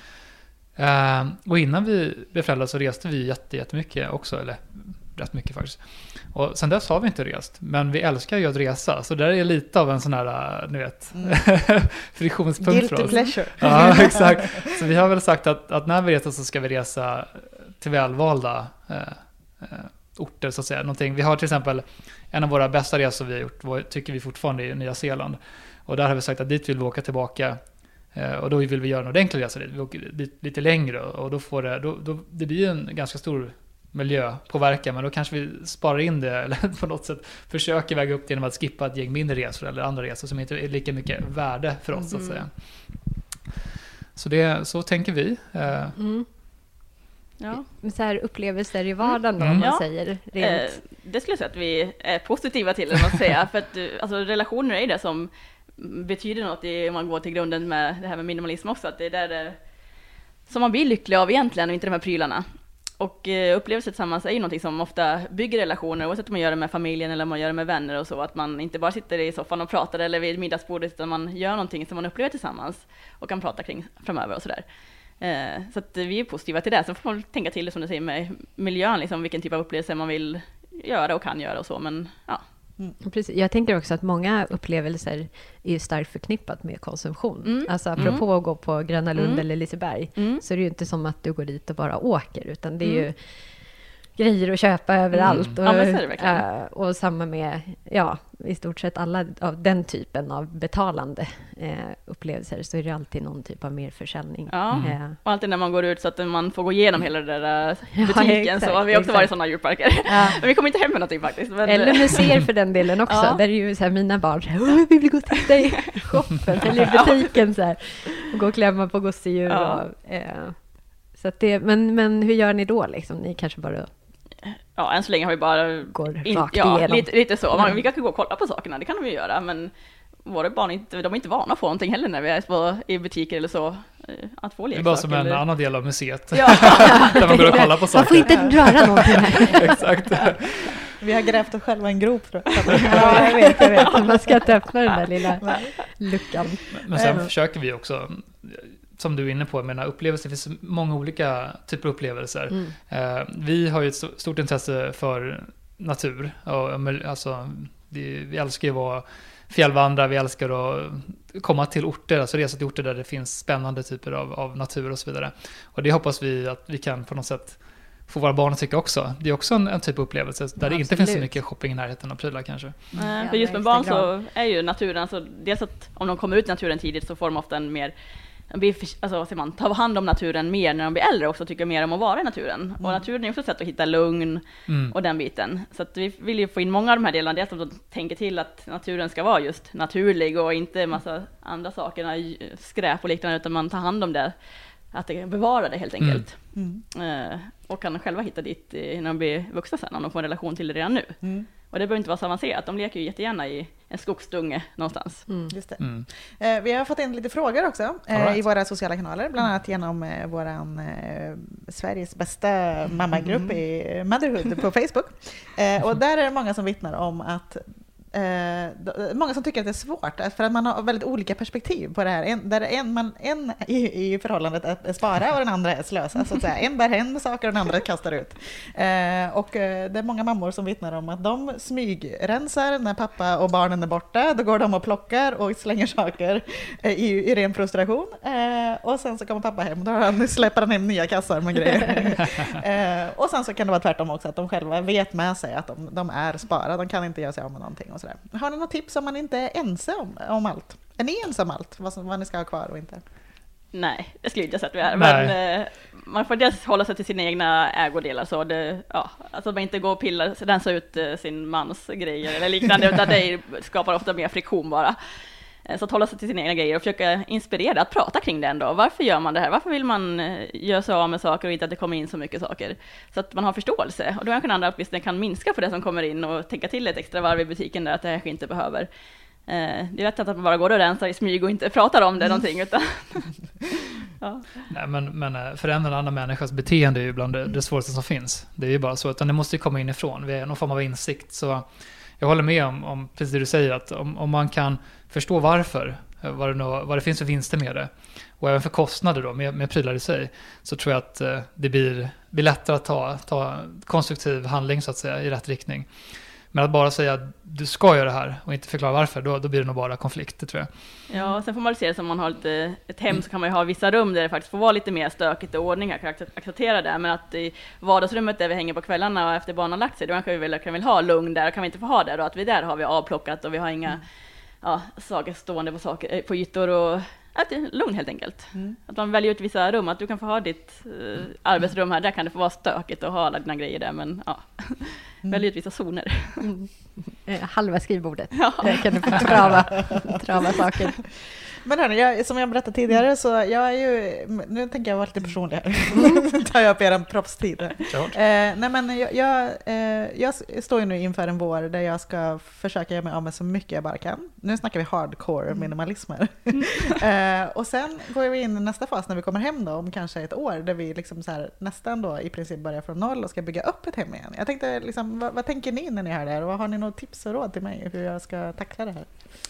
Och innan vi blev föräldrar så reste vi jättemycket också, eller rätt mycket faktiskt. Och sen dess har vi inte rest, men vi älskar ju att resa, så där är lite av en sån här, ni vet, friktionspunkt för oss. Guilty pleasure. Ja, exakt. Så vi har väl sagt att när vi reser så ska vi resa till välvalda orter, så att säga. Någonting. Vi har till exempel en av våra bästa resor vi har gjort, tycker vi fortfarande, i Nya Zeeland. Och där har vi sagt att dit vill vi åka tillbaka. Och då vill vi göra en ordentlig resa dit. Vi åker dit lite längre, och då det blir en ganska stor miljöpåverkan, men då kanske vi sparar in det, eller på något sätt försöker väga upp det genom att skippa ett gäng mindre resor eller andra resor som inte är lika mycket värde för oss, så att säga. Så tänker vi. Ja. Så här upplevelser i vardagen då, om man säger rent. Det skulle jag säga att vi är positiva till, om man säger. För att alltså, relationer är det som betyder något om man går till grunden med det här med minimalism också, att det är där som man blir lycklig av egentligen, och inte de här prylarna. Och upplevelser tillsammans är ju någonting som ofta bygger relationer, oavsett om man gör det med familjen eller om man gör det med vänner och så, att man inte bara sitter i soffan och pratar eller vid middagsbordet, utan man gör någonting som man upplever tillsammans och kan prata kring framöver och sådär. Så att vi är positiva till det. Så får man tänka till det, som du säger, med miljön, liksom, vilken typ av upplevelse man vill göra och kan göra och så, men ja. Precis. Jag tänker också att många upplevelser är starkt förknippat med konsumtion. Alltså apropå att gå på Gröna Lund eller Liseberg, så är det ju inte som att du går dit och bara åker, utan det är ju grejer att köpa överallt. Ja, men så är det verkligen. Och samma med, i stort sett alla av den typen av betalande upplevelser, så är det alltid någon typ av merförsäljning. Ja, och alltid när man går ut så att man får gå igenom hela den där butiken, exakt, så har vi också varit i sådana djurparker. Ja. Men vi kommer inte hem med någonting faktiskt. Men... Eller museer för den delen också, där är ju så här, mina barn vi vill gå och titta i shoppen eller i butiken så här, och gå och klämma på gosedjur. Så att det, men hur gör ni då liksom? Ni kanske bara... Ja, än så länge har vi bara... Går rakt igenom. Lite så. Vi kan gå och kolla på sakerna, det kan vi göra, men våra barn de är inte vana att få någonting heller när vi är i butiker eller så. Att få leksaker. Det är bara som en annan del av museet. Ja. Där man går och kollar på saker. Man får inte röra någonting här. Exakt. Vi har grävt oss själva en grop. Jag vet. Man ska inte öppna den där lilla luckan. Men sen försöker vi också, som du är inne på, jag menar, upplevelser, det finns många olika typer av upplevelser. Vi har ju ett stort intresse för natur. Alltså, vi älskar ju att vara fjällvandra, vi älskar att komma till orter, alltså resa till orter där det finns spännande typer av natur och så vidare. Och det hoppas vi att vi kan på något sätt få våra barn att tycka också. Det är också en typ av upplevelse där det inte finns så mycket shopping i närheten av prylar kanske. För just med barn så är ju naturen, alltså dels att om de kommer ut i naturen tidigt så får de ofta en mer, alltså man tar hand om naturen mer när de blir äldre också, tycker mer om att vara i naturen. Och naturen är också ett sätt att hitta lugn och den biten. Så att vi vill ju få in många av de här delarna, dels att de tänker till att naturen ska vara just naturlig och inte massa andra saker, skräp och liknande, utan man tar hand om det, att det bevarar det helt enkelt. Och kan själva hitta dit när de blir vuxna sen, om de får en relation till det redan nu. Och det behöver inte vara så avancerat. De leker ju jättegärna i en skogsdunge någonstans. Just det. Vi har fått in lite frågor också i våra sociala kanaler. Bland annat genom våran Sveriges bästa mammagrupp i Motherhood på Facebook. Och där är det många som vittnar om att många som tycker att det är svårt för att man har väldigt olika perspektiv på det här. Där en i förhållandet är spara och den andra är slösa, så att säga. En bär hem saker och den andra kastar ut. Och det är många mammor som vittnar om att de smygrensar när pappa och barnen är borta. Då går de och plockar och slänger saker i ren frustration. Och sen så kommer pappa hem, då släpper han hem nya kassar med grejer. Och sen så kan det vara tvärtom också, att de själva vet med sig att de är spara. De kan inte göra sig av med någonting. Och sådär. Har ni något tips om man inte är ense om allt? Är ni ense om allt? Vad ni ska ha kvar och inte? Nej, det skulle jag inte säga att vi är. Men man får dels hålla sig till sina egna ägodelar. Så alltså man inte går och rensa ut sin mans grejer eller liknande. Utan det skapar ofta mer friktion bara. Så att hålla sig till sina egna grejer och försöka inspirera att prata kring det ändå. Varför gör man det här? Varför vill man göra sig av med saker och inte att det kommer in så mycket saker? Så att man har förståelse. Och då kan andra åtminstone kan minska på det som kommer in och tänka till ett extra varv i butiken där att det här inte behöver. Det är lätt att man bara går och rensar i smyg och inte pratar om det någonting. Utan Nej, men förändra en annan människas beteende är ju bland det svåraste som finns. Det är ju bara så, utan det måste ju komma inifrån. Vi är någon form av insikt. Så jag håller med om precis det du säger, att om man kan förstå varför, vad det finns för vinster med det, och även för kostnader då, med prylar i sig, så tror jag att det blir lättare att ta konstruktiv handling så att säga i rätt riktning. Men att bara säga att du ska göra det här och inte förklara varför, då blir det nog bara konflikt, det tror jag. Ja, sen får man se det som man har ett hem, så kan man ju ha vissa rum där det faktiskt får vara lite mer stökigt och ordning. Jag kan acceptera det, men att i vardagsrummet där vi hänger på kvällarna och efter barnen har lagt sig, då kan vi ha lugn där, kan vi inte få ha det då, att vi där har vi avplockat och vi har inga saker stående på ytor och att det är lugn helt enkelt. Att man väljer ut vissa rum, att du kan få ha ditt arbetsrum här, där kan det få vara stökigt och ha alla dina grejer där, men väljer ut vissa zoner. Halva skrivbordet, där kan du få trava saker. Men hörni, som jag berättade tidigare, så jag är ju, nu tänker jag vara lite personlig här. Tar jag upp er proffstid. Nej, men jag står ju nu inför en vår där jag ska försöka göra mig av med så mycket jag bara kan. Nu snackar vi hardcore minimalismer. Och sen går vi in i nästa fas när vi kommer hem då, om kanske ett år, där vi liksom så här, nästan då i princip börjar från noll och ska bygga upp ett hem igen. Jag tänkte liksom, vad tänker ni när ni är där? Och har ni något tips och råd till mig hur jag ska tackla det här?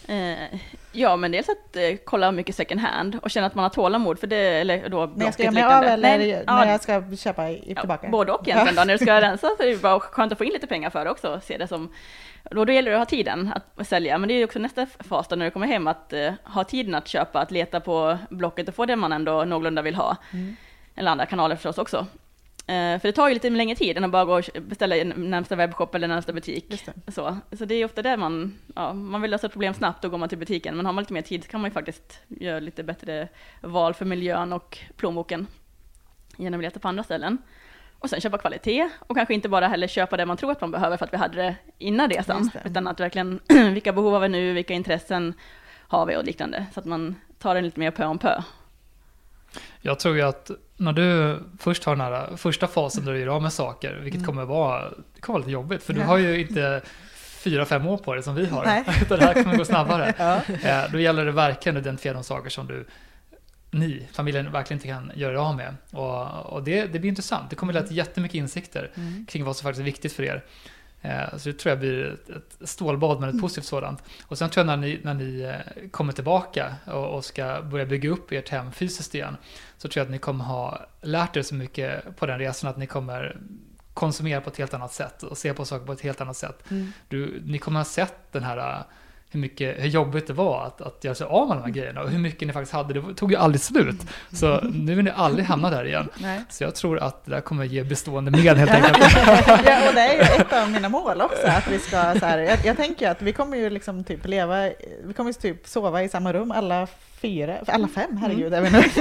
Ja, men dels att kolla mycket second hand och känna att man har tålamod för det, eller då när jag ska göra mig av eller när jag ska köpa tillbaka? Både och egentligen då. När du ska rensa så är det bara skönt att få in lite pengar för det också. Se det som, då gäller det att ha tiden att sälja, men det är också nästa fas då när du kommer hem, att ha tiden att köpa, att leta på Blocket och få det man ändå någorlunda vill ha. Eller andra kanaler förstås också. För det tar ju lite längre tid än att bara gå och beställa i närmsta webbshop eller närmsta butik. Så det är ofta där man vill lösa ett problem snabbt, då går man till butiken. Men har man lite mer tid så kan man ju faktiskt göra lite bättre val för miljön och plånboken genom att leta på andra ställen. Och sen köpa kvalitet och kanske inte bara heller köpa det man tror att man behöver för att vi hade det innan resan. Utan att verkligen, vilka behov har vi nu, vilka intressen har vi och liknande. Så att man tar det lite mer pö om pö. Jag tror ju att när du först har den här första fasen där du gör av med saker, vilket kommer vara lite jobbigt, för du har ju inte 4-5 år på det som vi har. Nej. Utan det här kommer gå snabbare. Då gäller det verkligen att identifiera de saker som familjen verkligen inte kan göra av med. Och det blir intressant. Det kommer leda till jättemycket insikter kring vad som faktiskt är viktigt för er. Så det tror jag blir ett stålbad, men ett positivt sådant. Och sen tror jag när ni kommer tillbaka och ska börja bygga upp ert hem fysiskt igen, så tror jag att ni kommer ha lärt er så mycket på den resan att ni kommer konsumera på ett helt annat sätt och se på saker på ett helt annat sätt. Ni kommer ha sett den här hur jobbigt det var att göra sig av med de här grejerna och hur mycket ni faktiskt hade. Det tog ju aldrig slut. Så nu vill ni aldrig hamna där igen. Nej. Så jag tror att det där kommer ge bestående med helt enkelt. Ja, och det är ju ett av mina mål också, att vi ska så här, jag tänker att vi kommer ju liksom typ vi kommer ju typ sova i samma rum alla 5, herregud, är vi nu.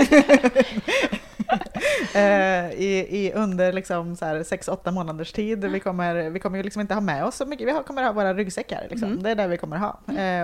Under liksom så här 6-8 månaders tid. Vi kommer ju liksom inte ha med oss så mycket. Vi kommer ha våra ryggsäckar liksom. Det är det vi kommer ha.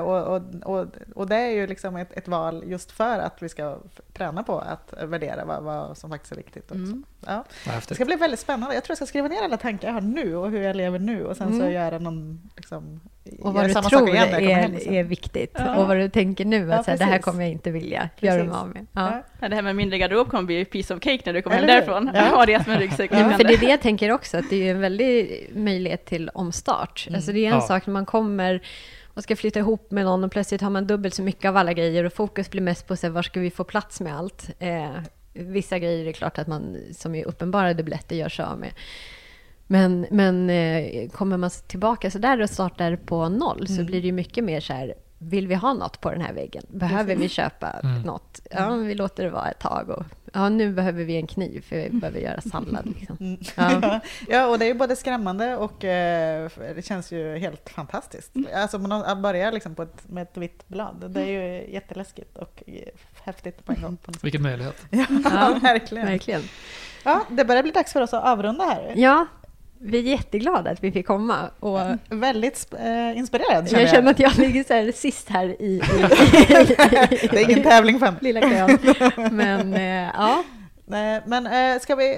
Och det är ju liksom ett val just för att vi ska träna på att värdera vad som faktiskt är viktigt också. Ja. Det ska bli väldigt spännande. Jag tror jag ska skriva ner alla tankar jag har nu och hur jag lever nu, och sen så göra någon liksom, och vad du tror är viktigt och vad du tänker nu att det här kommer jag inte vilja göra mig av med. Det här med mindre garderob kommer bli piece of cake när du kommer hem därifrån. Ja, det med ryggsäck. För det är det jag tänker också, att det är en väldig möjlighet till omstart. Alltså det är en sak när man kommer och ska flytta ihop med någon och plötsligt har man dubbelt så mycket av alla grejer och fokus blir mest på var ska vi få plats med allt. Vissa grejer är klart att man som är uppenbara dubbletter gör sig av med. Men kommer man tillbaka så där och startar på noll så blir det ju mycket mer så här, vill vi ha något på den här väggen? Behöver vi köpa något? Ja, vi låter det vara ett tag. Och nu behöver vi en kniv för vi behöver göra sallad. Liksom. Ja, och det är ju både skrämmande och det känns ju helt fantastiskt. Alltså man börjar liksom med ett vitt blad. Det är ju jätteläskigt och häftigt på en gång. Vilken möjlighet. Ja, verkligen. Ja, det börjar bli dags för oss att avrunda här. Ja. Vi är jätteglada att vi fick komma. Och väldigt inspirerad. Jag känner att jag ligger så här sist här i det är ingen tävling för lilla kön. Men ja. Men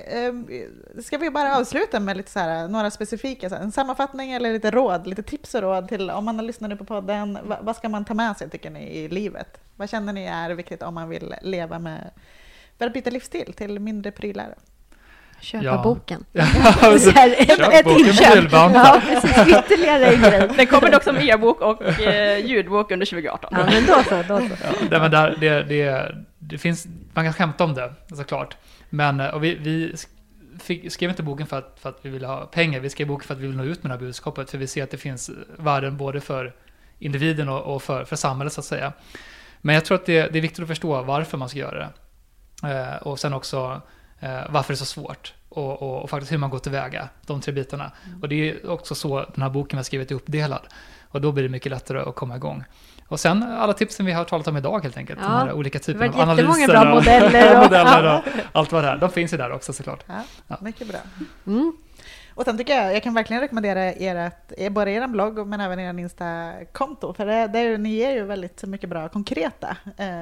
ska vi bara avsluta med lite så här, några specifika, en sammanfattning eller lite tips och råd till om man har lyssnat nu på podden. Vad ska man ta med sig, tycker ni, i livet? Vad känner ni är viktigt om man vill leva med, för att byta livsstil till mindre prylar? Köpa boken. Ett inköp. Ytterligare en grej. Det kommer dock som e-bok och ljudbok under 2018. Ja, men då så. Ja, men det finns, man kan skämta om det, såklart. Men och vi skrev inte boken för att vi ville ha pengar. Vi skrev boken för att vi vill nå ut med det här budskapet. För vi ser att det finns värden både för individen och för samhället, så att säga. Men jag tror att det är viktigt att förstå varför man ska göra det. Och sen också varför det är så svårt och faktiskt hur man går tillväga, de 3 bitarna. Och det är också så den här boken vi har skrivit är uppdelad. Och då blir det mycket lättare att komma igång. Och sen alla tipsen vi har talat om idag helt enkelt. De här olika typerna av analyser bra modeller och allt vad det är. De finns ju där också, såklart. Ja. Mycket bra. Och sen tycker jag kan verkligen rekommendera både er blogg men även er Insta-konto. För ni ger ju väldigt mycket bra konkreta.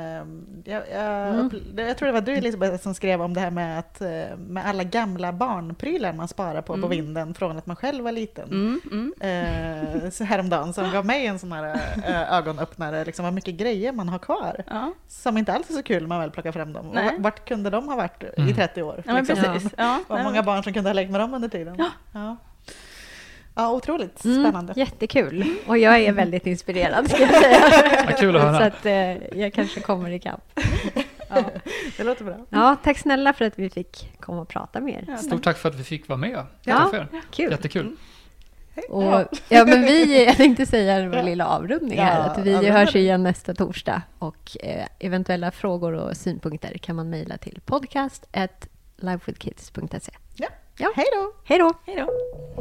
Jag tror det var du, Elisabeth, som skrev om det här med alla gamla barnprylar man sparar på vinden från att man själv var liten. Så häromdagen som gav mig en sån här ögonöppnare, liksom, vad mycket grejer man har kvar. Som inte alls är så kul när man väl plockar fram dem. Och vart kunde de ha varit i 30 år? Ja, men precis. Och många barn som kunde ha lekt med dem under tiden. Ja, otroligt spännande. Jättekul. Och jag är väldigt inspirerad, ska jag säga. Vad kul att höra. Så att jag kanske kommer ikapp. Det låter bra. Ja, tack snälla för att vi fick komma och prata med er. Stort tack för att vi fick vara med. Kul. Jättekul. Och, men jag tänkte säga en lilla avrundning här, att vi hörs igen nästa torsdag, och eventuella frågor och synpunkter kan man mejla till podcast@lifewithkids.se. Ja. Hej då! Hej då! Hej då!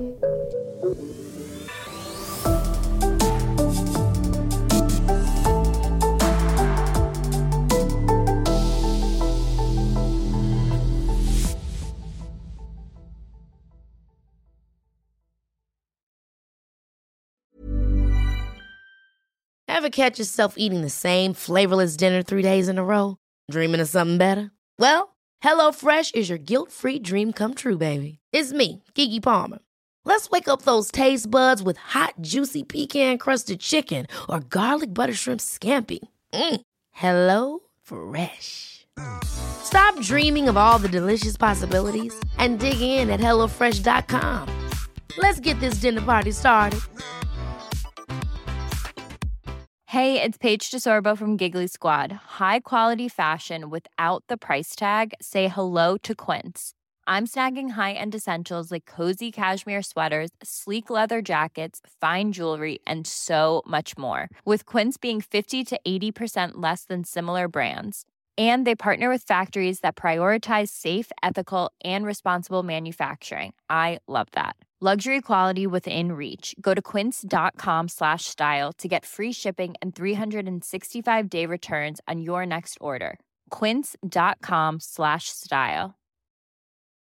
Ever catch yourself eating the same flavorless dinner 3 days in a row? Dreaming of something better? Well, HelloFresh is your guilt-free dream come true, baby. It's me, Keke Palmer. Let's wake up those taste buds with hot, juicy pecan-crusted chicken or garlic butter shrimp scampi. Hello Fresh. Stop dreaming of all the delicious possibilities and dig in at HelloFresh.com. Let's get this dinner party started. Hey, it's Paige DeSorbo from Giggly Squad. High quality fashion without the price tag. Say hello to Quince. I'm snagging high-end essentials like cozy cashmere sweaters, sleek leather jackets, fine jewelry, and so much more. With Quince being 50 to 80% less than similar brands. And they partner with factories that prioritize safe, ethical, and responsible manufacturing. I love that. Luxury quality within reach. Go to quince.com/style to get free shipping and 365-day returns on your next order. Quince.com/style.